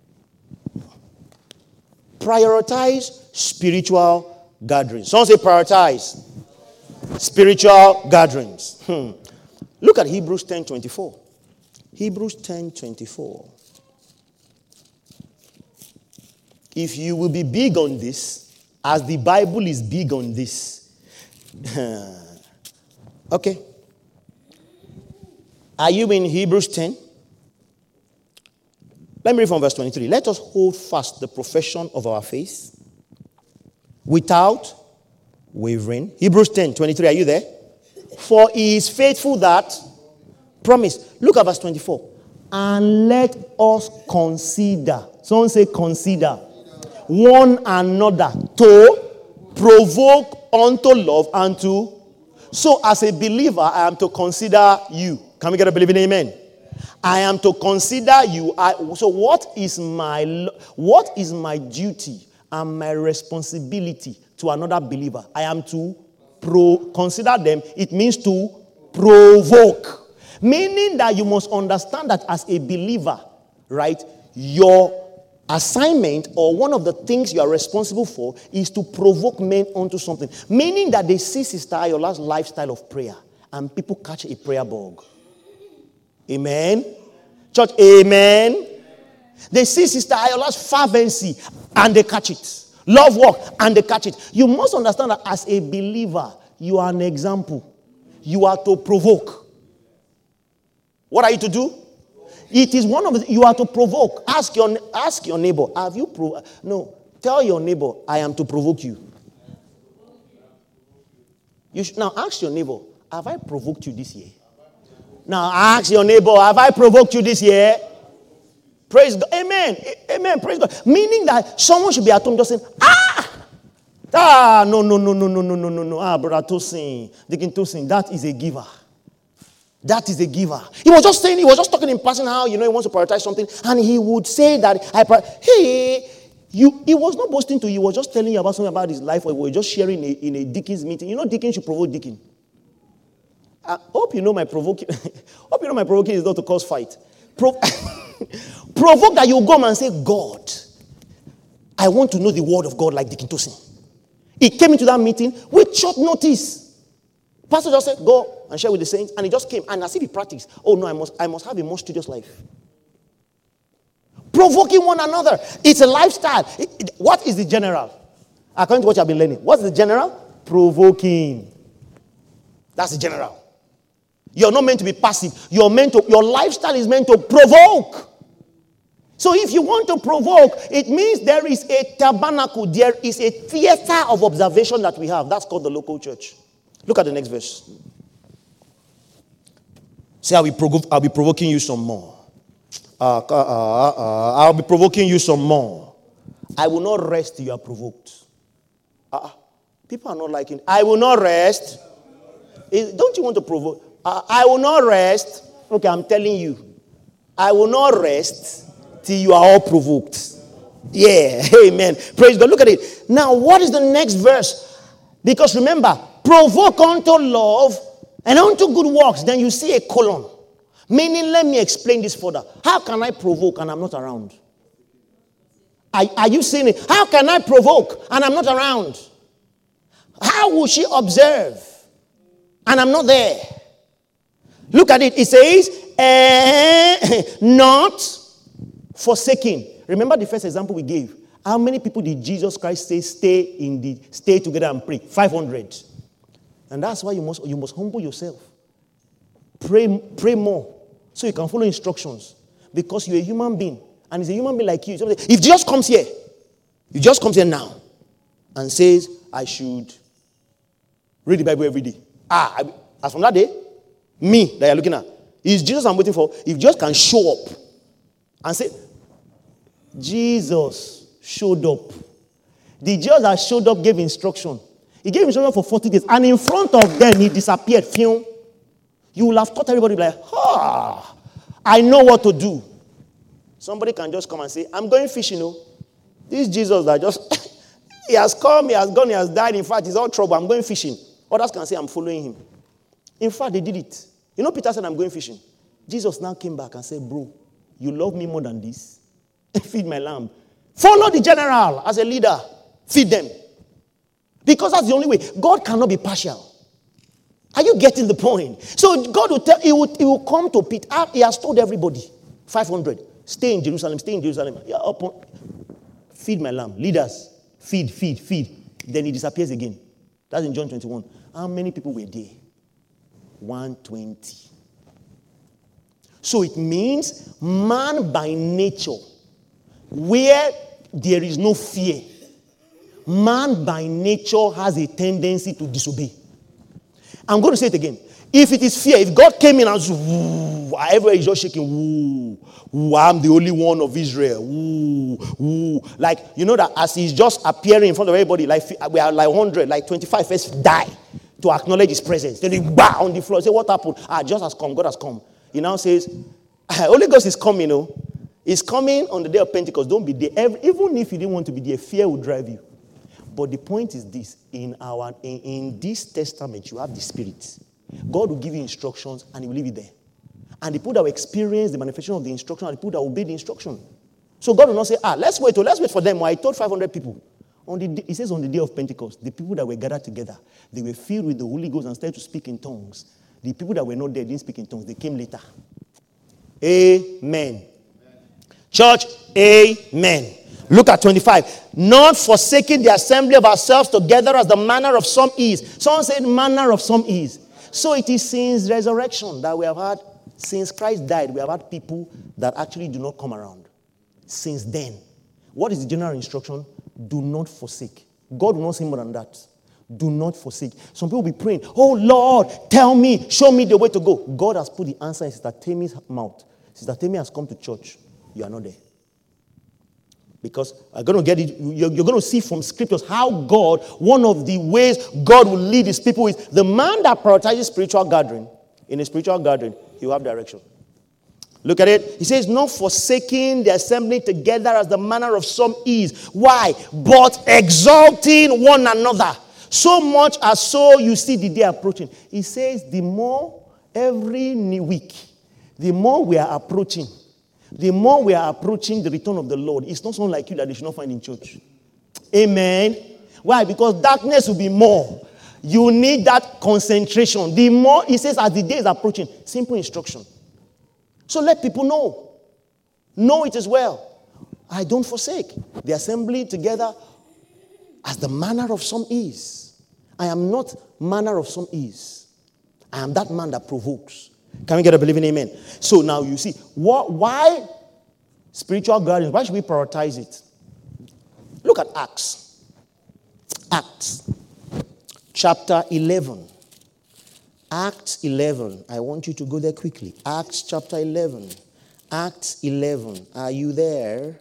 Prioritize spiritual gatherings. Someone say prioritize spiritual gatherings. Hmm. Look at Hebrews ten twenty-four. Hebrews ten twenty-four. If you will be big on this, as the Bible is big on this. Okay. Are you in Hebrews ten? Let me read from verse twenty-three. Let us hold fast the profession of our faith without wavering. Hebrews ten twenty-three. Are you there? For he is faithful that promised. Look at verse twenty-four. And let us consider. Someone say consider. One another to provoke unto love and to. So as a believer, I am to consider you. Can we get a believing amen? I am to consider you. I, so what is my what is my duty and my responsibility to another believer? I am to pro, consider them. It means to provoke. Meaning that you must understand that as a believer, right, your assignment or one of the things you are responsible for is to provoke men onto something. Meaning that they see Sister Ayola's lifestyle of prayer and people catch a prayer bug. Amen. Church, amen. They see Sister Ayola's fervency and they catch it. Love walk and they catch it. You must understand that as a believer, you are an example. You are to provoke. What are you to do? It is one of the, you are to provoke. Ask your ask your neighbor, have you pro? No, tell your neighbor, I am to provoke you. You should now ask your neighbor, have I provoked you this year? Now ask your neighbor, have I provoked you this year? Praise God. Amen. Amen. Praise God. Meaning that someone should be at home just saying, ah, ah, no, no, no, no, no, no, no, no, no. Ah, brother Tosin, Deacon Tosin, that is a giver. That is a giver. He was just saying, he was just talking in passing how, you know, he wants to prioritize something. And he would say that, I, hey, you, he was not boasting to you. He was just telling you about something about his life. Or he was just sharing in a, in a deacon's meeting. You know, deacon should provoke deacon. I hope you know my provoking. hope you know my provoking is not to cause fight. Pro- provoke that you go and say, God, I want to know the word of God like Deacon Tosin. He came into that meeting with short notice. Pastor just said, go and share with the saints. And he just came. And as if he practiced, oh no, I must, I must have a more studious life. Provoking one another. It's a lifestyle. It, it, what is the general? According to what you have been learning. What's the general? Provoking. That's the general. You're not meant to be passive. You're meant to, your lifestyle is meant to provoke. So if you want to provoke, it means there is a tabernacle, there is a theater of observation that we have. That's called the local church. Look at the next verse. Say, I'll be, provo- I'll be provoking you some more. Uh, uh, uh, uh, I'll be provoking you some more. I will not rest till you are provoked. Uh, people are not liking it. I will not rest. Is, don't you want to provoke? Uh, I will not rest. Okay, I'm telling you. I will not rest till you are all provoked. Yeah, amen. Praise God. Look at it. Now, what is the next verse? Because remember, provoke unto love and unto good works. Then you see a colon. Meaning, let me explain this further. How can I provoke and I'm not around? Are, are you seeing it? How can I provoke and I'm not around? How will she observe and I'm not there? Look at it. It says, eh, not forsaking. Remember the first example we gave. How many people did Jesus Christ say stay in the stay together and pray? five hundred. And that's why you must you must humble yourself. Pray, pray more so you can follow instructions. Because you're a human being. And he's a human being like you. If Jesus comes here, if Jesus comes here now and says, I should read the Bible every day. Ah, I, as from that day, me that you're looking at, is Jesus I'm waiting for. If Jesus can show up and say, Jesus showed up. The Jesus that showed up gave instruction. He gave instruction for forty days. And in front of them, he disappeared. You will have thought everybody like, ah, I know what to do. Somebody can just come and say, I'm going fishing. You know? This Jesus that just, he has come, he has gone, he has died. In fact, he's all trouble. I'm going fishing. Others can say, I'm following him. In fact, they did it. You know, Peter said, I'm going fishing. Jesus now came back and said, bro, you love me more than this? Feed my lamb. Follow the general as a leader. Feed them. Because that's the only way. God cannot be partial. Are you getting the point? So God will tell, he will, he will come to Peter. He has told everybody, five hundred, stay in Jerusalem, stay in Jerusalem. Yeah, up on, feed my lamb. Leaders, feed, feed, feed. Then he disappears again. That's in John twenty-one. How many people were there? one hundred twenty. So it means man by nature, where there is no fear, man by nature has a tendency to disobey. I'm going to say it again. If it is fear, if God came in and said, woo, everywhere is just shaking, woo, woo, I'm the only one of Israel, woo, woo. Like, you know that as he's just appearing in front of everybody, like we are like one hundred, like twenty-five first die to acknowledge his presence. Then they bow on the floor, say, what happened? Ah, just has come, God has come. He now says, Holy Ghost is coming, you know. He's coming on the day of Pentecost. Don't be there. Every, even if you didn't want to be there, fear will drive you. But the point is this, in our in, in this testament, you have the Spirit. God will give you instructions and he will leave it there. And the people that will experience the manifestation of the instruction are the people that will obey the instruction. So God will not say, ah, let's wait, oh, let's wait for them. Well, I told five hundred people. On the day, it says on the day of Pentecost, the people that were gathered together, they were filled with the Holy Ghost and started to speak in tongues. The people that were not there didn't speak in tongues. They came later. Amen. Amen. Church, amen. Look at twenty-five. Not forsaking the assembly of ourselves together as the manner of some is. Someone said manner of some is. So it is since resurrection that we have had, since Christ died, we have had people that actually do not come around. Since then. What is the general instruction? Do not forsake. God will not say more than that. Do not forsake. Some people will be praying, oh Lord, tell me, show me the way to go. God has put the answer in Sister Tammy's mouth. Sister Tammy has come to church. You are not there. Because I'm going to get it, you're, you're going to see from scriptures how God, one of the ways God will lead his people is the man that prioritizes spiritual gathering. In a spiritual gathering, he will have direction. Look at it. He says, not forsaking the assembly together as the manner of some is. Why? But exalting one another. So much as so you see the day approaching. He says, the more every week, the more we are approaching, the more we are approaching the return of the Lord. It's not someone like you that they should not find in church. Amen. Why? Because darkness will be more. You need that concentration. The more, he says, as the day is approaching, simple instruction. So let people know. Know it as well. I don't forsake the assembly together as the manner of some is. I am not manner of some is. I am that man that provokes. Can we get a believing amen? So now you see, what, why spiritual guardians? Why should we prioritize it? Look at Acts. Acts. Chapter eleven. Acts eleven. I want you to go there quickly. Acts chapter eleven. Acts eleven. Are you there?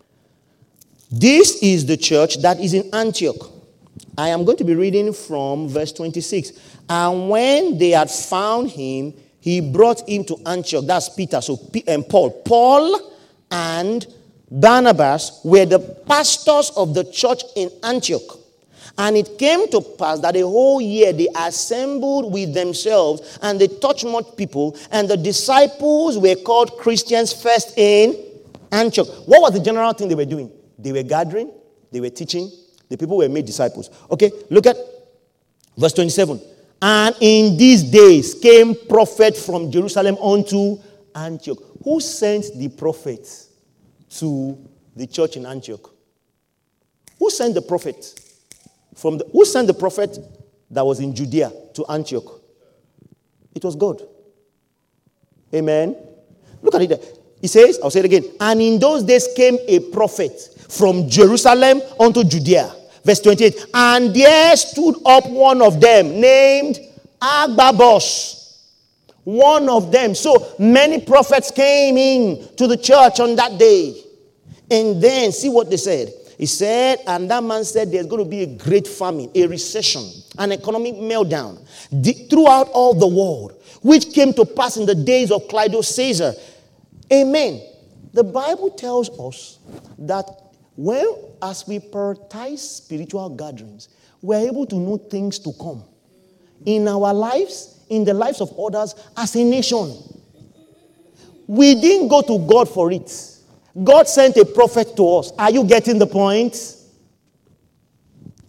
This is the church that is in Antioch. I am going to be reading from verse twenty-six. And when they had found him, he brought him to Antioch. That's Peter. So and Paul. Paul and Barnabas were the pastors of the church in Antioch. And it came to pass that a whole year they assembled with themselves and they taught much people. And the disciples were called Christians first in Antioch. What was the general thing they were doing? They were gathering. They were teaching. The people were made disciples. Okay, look at verse twenty-seven. And in these days came prophets from Jerusalem unto Antioch. Who sent the prophets to the church in Antioch? Who sent the prophet? From the, who sent the prophet that was in Judea to Antioch? It was God. Amen. Look at it there. He says, I'll say it again. And in those days came a prophet from Jerusalem unto Judea. Verse twenty-eight. And there stood up one of them named Agabus. One of them. So many prophets came in to the church on that day. And then see what they said. He said, and that man said there's going to be a great famine, a recession, an economic meltdown throughout all the world, which came to pass in the days of Claudius Caesar. Amen. The Bible tells us that when, as we prioritize spiritual gatherings, we're able to know things to come in our lives, in the lives of others, as a nation. We didn't go to God for it. God sent a prophet to us. Are you getting the point?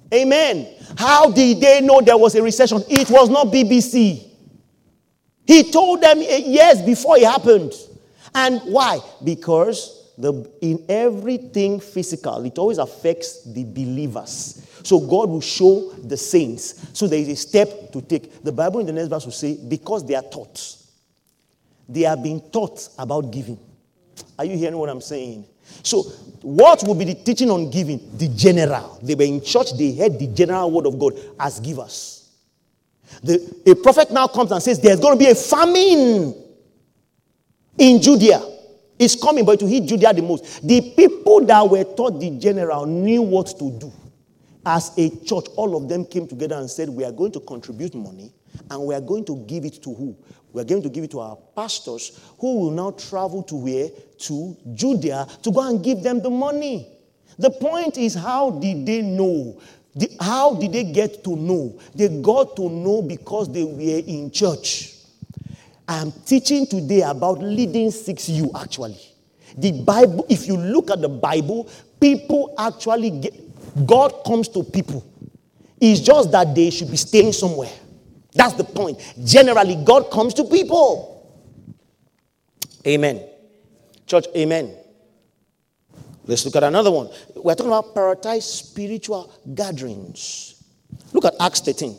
Amen. How did they know there was a recession? It was not B B C. He told them years before it happened. And why? Because the, in everything physical, it always affects the believers. So God will show the saints. So there is a step to take. The Bible in the next verse will say, because they are taught. They are being taught about giving. Are you hearing what I'm saying? So what will be the teaching on giving? The general. They were in church, they heard the general word of God as givers. The, a prophet now comes and says, there's going to be a famine in Judea. It's coming, but it will hit Judea the most. The people that were taught the general knew what to do. As a church, all of them came together and said, we are going to contribute money, and we are going to give it to who? We are going to give it to our pastors, who will now travel to where? To Judea, to go and give them the money. The point is, how did they know? The, how did they get to know? They got to know because they were in church. I am teaching today about leading six U actually. The Bible, if you look at the Bible, people actually get, God comes to people. It's just that they should be staying somewhere. That's the point. Generally, God comes to people. Amen. Church, amen. Let's look at another one. We're talking about prioritize spiritual gatherings. Look at Acts thirteen.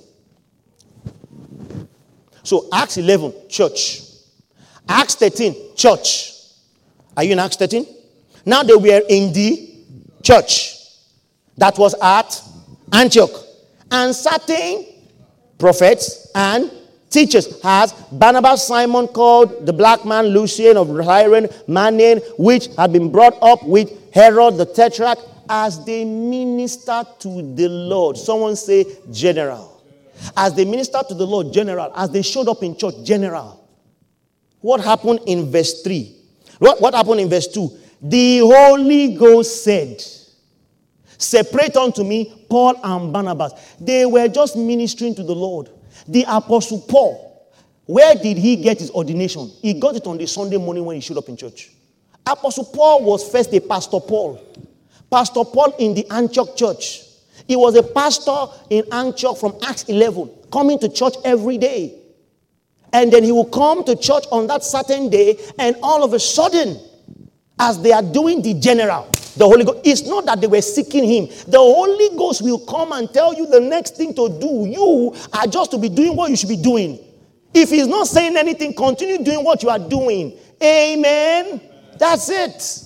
So Acts eleven, church. Acts thirteen, church. Are you in Acts thirteen? Now they were in the church that was at Antioch. And certain prophets and teachers has Barnabas, Simon called the black man, Lucian of Cyrene, Manaen, which had been brought up with Herod the Tetrarch, as they minister to the Lord. Someone say general. As they minister to the Lord, general. As they showed up in church, general. What happened in verse three? What, what happened in verse two? The Holy Ghost said, separate unto me Paul and Barnabas. They were just ministering to the Lord. The Apostle Paul, where did he get his ordination? He got it on the Sunday morning when he showed up in church. Apostle Paul was first a Pastor Paul. Pastor Paul in the Antioch church. He was a pastor in Antioch from Acts eleven, coming to church every day. And then he will come to church on that certain day, and all of a sudden, as they are doing the general, the Holy Ghost, it's not that they were seeking him. The Holy Ghost will come and tell you the next thing to do. You are just to be doing what you should be doing. If he's not saying anything, continue doing what you are doing. Amen. That's it.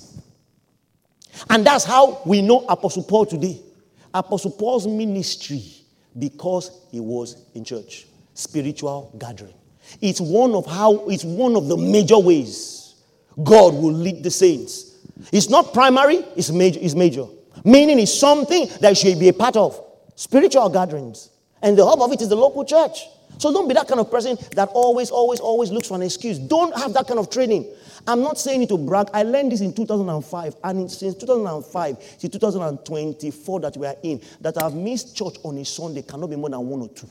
And that's how we know Apostle Paul today. Apostle Paul's ministry, because he was in church. Spiritual gathering. It's one of how, it's one of the major ways God will lead the saints. It's not primary, it's major, it's major. Meaning it's something that you should be a part of. Spiritual gatherings. And the hub of it is the local church. So don't be that kind of person that always, always, always looks for an excuse. Don't have that kind of training. I'm not saying it to brag. I learned this in two thousand five. And since two thousand five to two thousand twenty-four that we are in, that I've missed church on a Sunday cannot be more than one or two.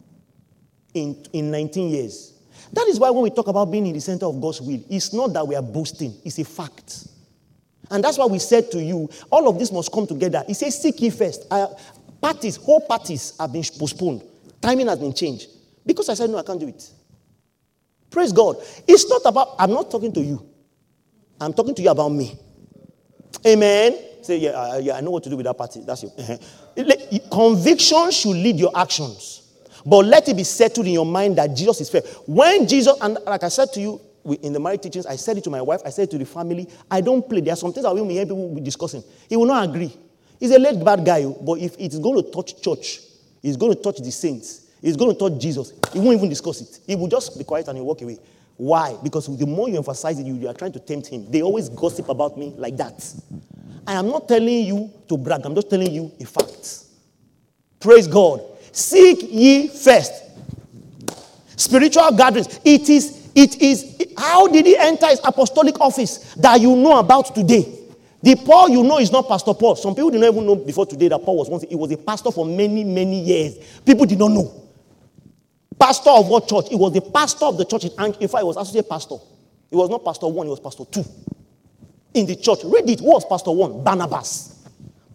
In, in nineteen years. That is why when we talk about being in the center of God's will, it's not that we are boasting. It's a fact. And that's why we said to you, all of this must come together. He says, seek ye first. Uh, parties, whole parties have been postponed. Timing has been changed. Because I said, no, I can't do it. Praise God. It's not about, I'm not talking to you. I'm talking to you about me. Amen. Say, yeah, uh, yeah, I know what to do with that party. That's you. Uh-huh. Conviction should lead your actions. But let it be settled in your mind that Jesus is fair. When Jesus, and like I said to you in the marriage teachings, I said it to my wife, I said it to the family, I don't play. There are some things I will hear people be discussing. He will not agree. He's a late bad guy, but if it's going to touch church, it's going to touch the saints, it's going to touch Jesus, he won't even discuss it. He will just be quiet and he'll walk away. Why? Because the more you emphasize it, you are trying to tempt him. They always gossip about me like that. I am not telling you to brag. I'm just telling you a fact. Praise God. Seek ye first. Spiritual gatherings. It is, it is, how did he enter his apostolic office that you know about today? The Paul you know is not Pastor Paul. Some people did not even know before today that Paul was once, he was a pastor for many, many years. People did not know. Pastor of what church? He was the pastor of the church in Antioch. In fact, he was associate pastor. He was not pastor one, he was pastor two. In the church. Read it. What was pastor one? Barnabas.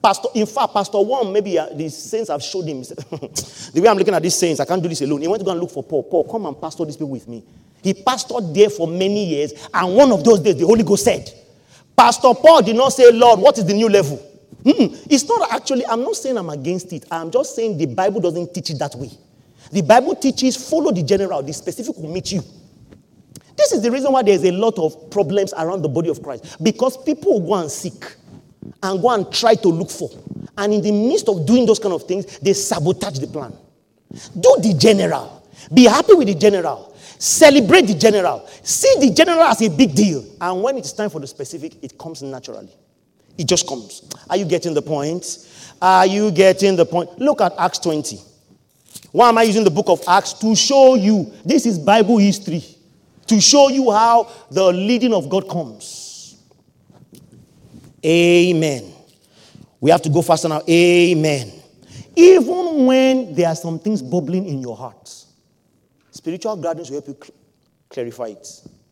Pastor, in fact, Pastor One, maybe uh, the saints have showed him. The way I'm looking at these saints, I can't do this alone. He went to go and look for Paul. Paul, come and pastor these people with me. He pastored there for many years, and one of those days, the Holy Ghost said, Pastor Paul did not say, Lord, what is the new level? Mm-mm. It's not actually, I'm not saying I'm against it. I'm just saying the Bible doesn't teach it that way. The Bible teaches, follow the general, the specific will meet you. This is the reason why there's a lot of problems around the body of Christ. Because people will go and seek and go and try to look for. And in the midst of doing those kind of things, they sabotage the plan. Do the general. Be happy with the general. Celebrate the general. See the general as a big deal. And when it's time for the specific, it comes naturally. It just comes. Are you getting the point? Are you getting the point? Look at Acts twenty. Why am I using the book of Acts? To show you. This is Bible history. To show you how the leading of God comes. Amen. We have to go faster now. Amen. Even when there are some things bubbling in your heart, spiritual guidance will help you cl- clarify it.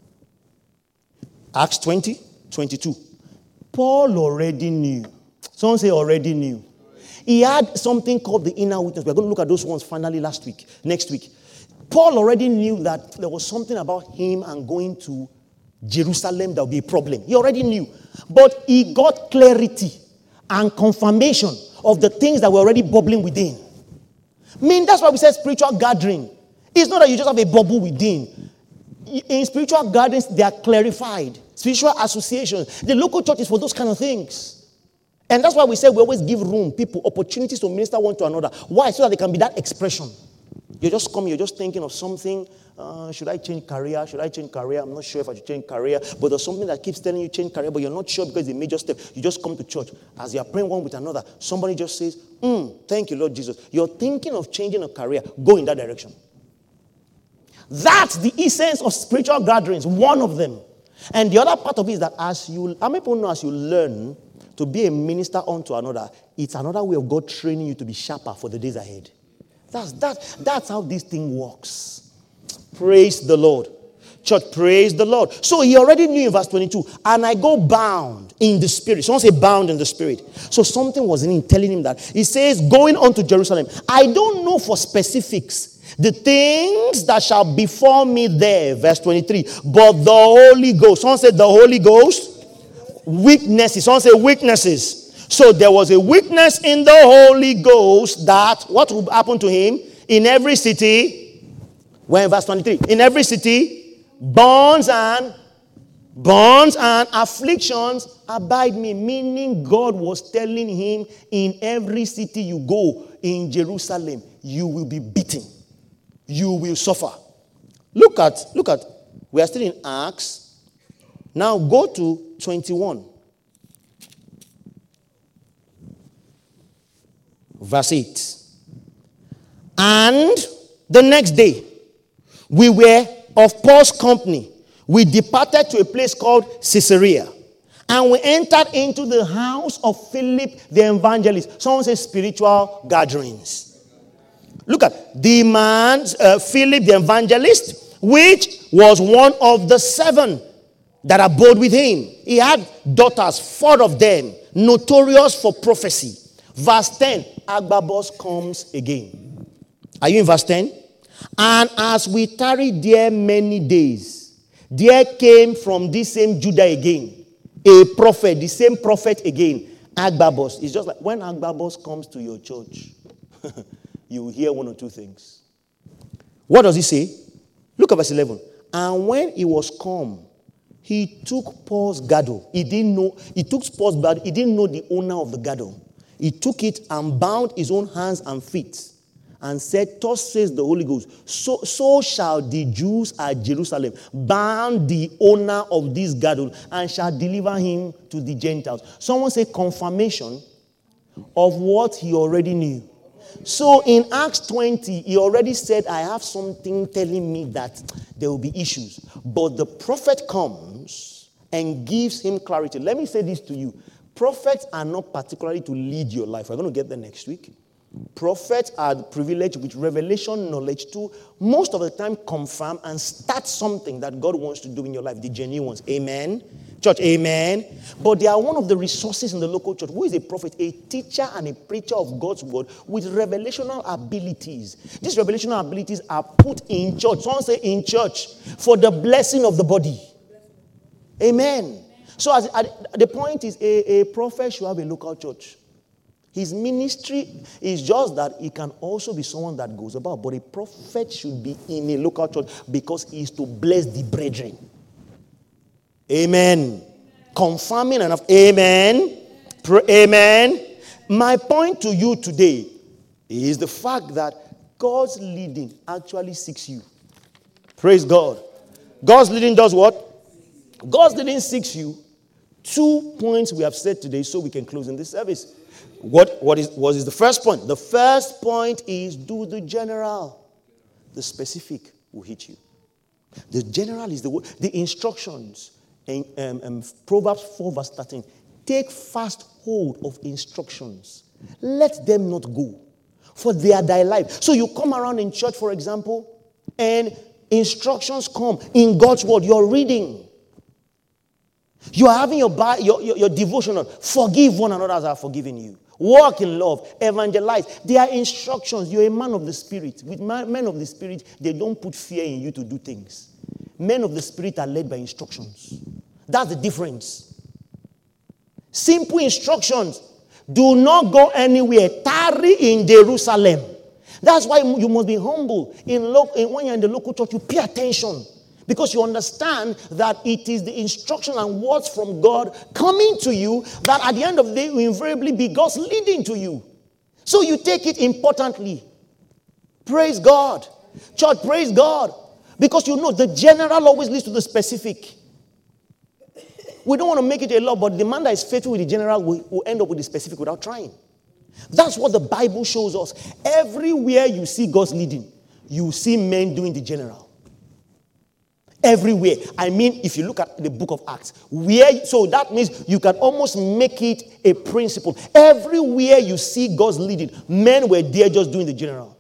Acts twenty, twenty-two. Paul already knew. Someone say already knew. He had something called the inner witness. We're going to look at those ones finally last week, next week. Paul already knew that there was something about him and going to Jerusalem that would be a problem. He already knew. But he got clarity and confirmation of the things that were already bubbling within. I mean, that's why we say spiritual gathering. It's not that you just have a bubble within. In spiritual gatherings, they are clarified. Spiritual associations. The local church is for those kind of things. And that's why we say we always give room, people, opportunities to minister one to another. Why? So that there can be that expression. You just come, you're just thinking of something. Uh, should I change career? Should I change career? I'm not sure if I should change career. But there's something that keeps telling you change career, but you're not sure because it's a major step. You just come to church. As you're praying one with another, somebody just says, mm, thank you, Lord Jesus. You're thinking of changing a career. Go in that direction. That's the essence of spiritual gatherings, one of them. And the other part of it is that as you, how many people know as you learn to be a minister unto another, it's another way of God training you to be sharper for the days ahead. That's, that, that's how this thing works. Praise the Lord. Church, praise the Lord. So he already knew in verse twenty-two, and I go bound in the spirit. Someone say bound in the spirit. So something was in him telling him that. He says, going on to Jerusalem. I don't know for specifics the things that shall befall me there. Verse twenty-three. But the Holy Ghost. Someone said the Holy Ghost. Weaknesses. Someone say weaknesses. So there was a weakness in the Holy Ghost that what would happen to him in every city. When verse twenty-three. In every city, bonds and bonds and afflictions abide me. Meaning God was telling him in every city you go in Jerusalem, you will be beaten. You will suffer. Look at, look at, we are still in Acts. Now go to twenty-one. Verse eight. And the next day, we were of Paul's company. We departed to a place called Caesarea. And we entered into the house of Philip the evangelist. Someone says spiritual gatherings. Look at the man, uh, Philip the evangelist, which was one of the seven that abode with him. He had daughters, four of them, notorious for prophecy. Verse ten, Agabus comes again. Are you in verse ten? And as we tarried there many days, there came from this same Judah again a prophet, the same prophet again, Agabus. It's just like when Agabus comes to your church, you will hear one or two things. What does he say? Look at verse eleven. And when he was come, he took Paul's girdle. He didn't know, he took Paul's girdle. He didn't know the owner of the girdle. He took it and bound his own hands and feet and said, thus says the Holy Ghost, so, so shall the Jews at Jerusalem bound the owner of this girdle and shall deliver him to the Gentiles. Someone say confirmation of what he already knew. So in Acts twenty, he already said, I have something telling me that there will be issues. But the prophet comes and gives him clarity. Let me say this to you. Prophets are not particularly to lead your life. We're going to get there next week. Prophets are privileged with revelation knowledge to most of the time confirm and start something that God wants to do in your life. The genuine ones. Amen. Church, amen. But they are one of the resources in the local church. Who is a prophet? A teacher and a preacher of God's word with revelational abilities. These revelational abilities are put in church. Someone say in church for the blessing of the body. Amen. So as, as, the point is a, a prophet should have a local church. His ministry is just that he can also be someone that goes about. But a prophet should be in a local church because he is to bless the brethren. Amen. Confirming enough. Amen. Pro- Amen. My point to you today is the fact that God's leading actually seeks you. Praise God. God's leading does what? God's leading seeks you. Two points we have said today so we can close in this service. What, what, is, what is the first point? The first point is do the general. The specific will hit you. The general is the word. The instructions. In um, um, Proverbs four verse thirteen. Take fast hold of instructions. Let them not go. For they are thy life. So you come around in church, for example, and instructions come in God's word. You're reading. You are having your, your, your, your devotional. Forgive one another as I have forgiven you. Walk in love. Evangelize. There are instructions. You're a man of the Spirit. With men of the Spirit, they don't put fear in you to do things. Men of the Spirit are led by instructions. That's the difference. Simple instructions. Do not go anywhere. Tarry in Jerusalem. That's why you must be humble. In lo- in, when you're in the local church, you pay attention. Because you understand that it is the instruction and words from God coming to you that at the end of the day will invariably be God's leading to you. So you take it importantly. Praise God. Church, praise God. Because you know the general always leads to the specific. We don't want to make it a law, but the man that is faithful with the general will, will end up with the specific without trying. That's what the Bible shows us. Everywhere you see God's leading, you see men doing the general. Everywhere. I mean, if you look at the book of Acts, where so that means you can almost make it a principle. Everywhere you see God's leading, men were there just doing the general.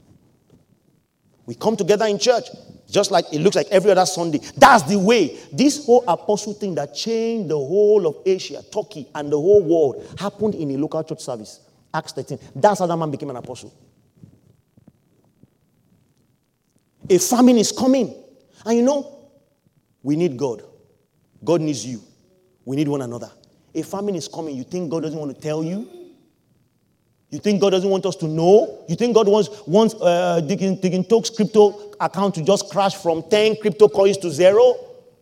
We come together in church, just like it looks like every other Sunday. That's the way. This whole apostle thing that changed the whole of Asia, Turkey, and the whole world happened in a local church service. Acts thirteen. That's how that man became an apostle. A famine is coming. And you know, we need God. God needs you. We need one another. A famine is coming. You think God doesn't want to tell you? You think God doesn't want us to know? You think God wants, wants uh, Deacon, Deacon Toke's crypto account to just crash from ten crypto coins to zero?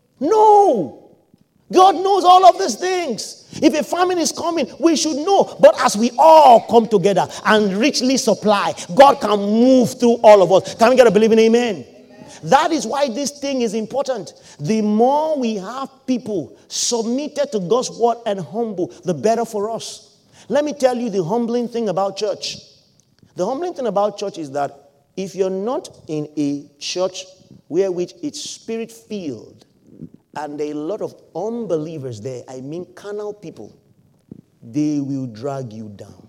No. God knows all of these things. If a famine is coming, we should know. But as we all come together and richly supply, God can move through all of us. Can we get a believing amen? Amen. That is why this thing is important. The more we have people submitted to God's word and humble, the better for us. Let me tell you the humbling thing about church. The humbling thing about church is that if you're not in a church where which it's spirit-filled and there are a lot of unbelievers there, I mean carnal people, they will drag you down.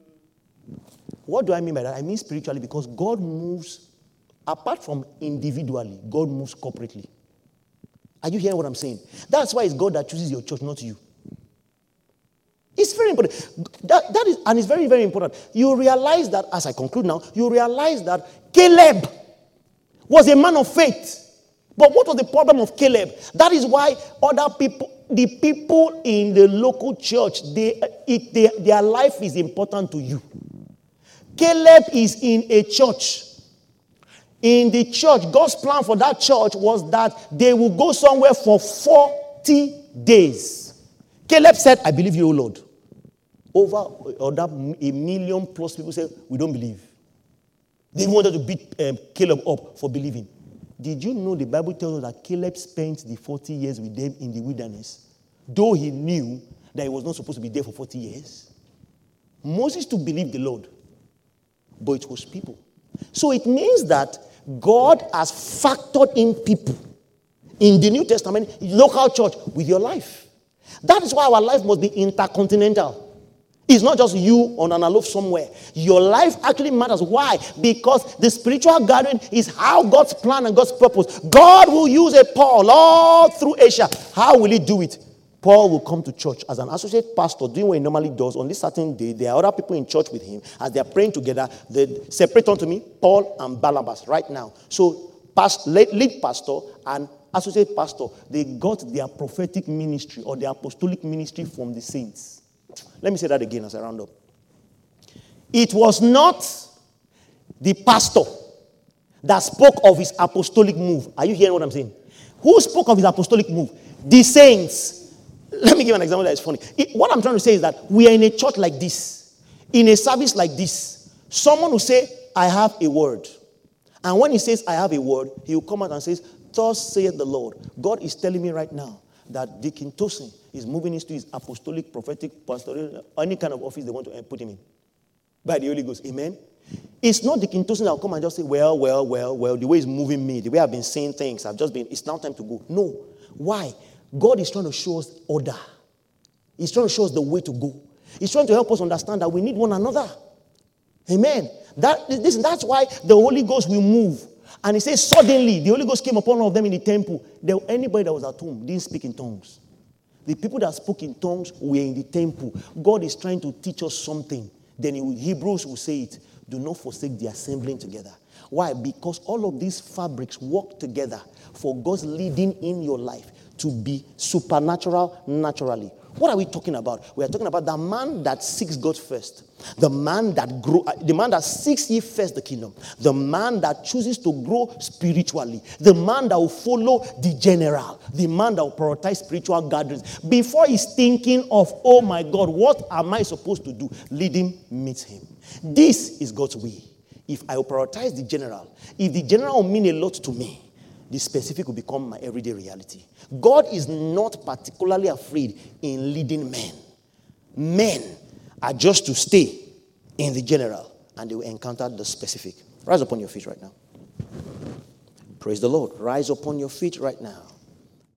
What do I mean by that? I mean spiritually, because God moves, apart from individually, God moves corporately. Are you hearing what I'm saying? That's why it's God that chooses your church, not you. It's very important. That, that is, and it's very, very important. You realize that, as I conclude now, you realize that Caleb was a man of faith. But what was the problem of Caleb? That is why other people, the people in the local church, they, it, they, their life is important to you. Caleb is in a church. In the church, God's plan for that church was that they will go somewhere for forty days. Caleb said, I believe you, O Lord. Over or that a million plus people said, we don't believe. They wanted to beat um, Caleb up for believing. Did you know the Bible tells us that Caleb spent the forty years with them in the wilderness, though he knew that he was not supposed to be there for forty years? Moses to believe the Lord, but it was people. So it means that God has factored in people in the New Testament, local church, with your life. That is why our life must be intercontinental. It's not just you on an aloof somewhere. Your life actually matters. Why? Because the spiritual gathering is how God's plan and God's purpose. God will use a Paul all through Asia. How will he do it? Paul will come to church as an associate pastor, doing what he normally does. On this certain day, there are other people in church with him. As they are praying together, they separate unto me, Paul and Barnabas, right now. So, past, lead pastor and associate pastor, they got their prophetic ministry or their apostolic ministry from the saints. Let me say that again as I round up. It was not the pastor that spoke of his apostolic move. Are you hearing what I'm saying? Who spoke of his apostolic move? The saints. Let me give an example that is funny. It, what I'm trying to say is that we are in a church like this, in a service like this. Someone will say, I have a word. And when he says, I have a word, he will come out and says, thus saith the Lord. God is telling me right now that Deacon Tosin is moving into his apostolic, prophetic, pastoral, any kind of office they want to put him in. By the Holy Ghost. Amen? It's not Deacon Tosin that will come and just say, well, well, well, well, the way he's moving me, the way I've been saying things, I've just been, it's now time to go. No. Why? God is trying to show us order. He's trying to show us the way to go. He's trying to help us understand that we need one another. Amen. That, listen, that's why the Holy Ghost will move. And he says, suddenly, the Holy Ghost came upon all of them in the temple. There, anybody that was at home didn't speak in tongues. The people that spoke in tongues were in the temple. God is trying to teach us something. Then he will, Hebrews will say it. Do not forsake the assembling together. Why? Because all of these fabrics work together for God's leading in your life to be supernatural naturally. What are we talking about? We are talking about the man that seeks God first. The man that grow, the man that seeks ye first the kingdom. The man that chooses to grow spiritually. The man that will follow the general. The man that will prioritize spiritual gatherings. Before he's thinking of, oh my God, what am I supposed to do? Lead him, meet him. This is God's way. If I will prioritize the general, if the general will mean a lot to me, the specific will become my everyday reality. God is not particularly afraid in leading men. Men are just to stay in the general and they will encounter the specific. Rise upon your feet right now. Praise the Lord. Rise upon your feet right now.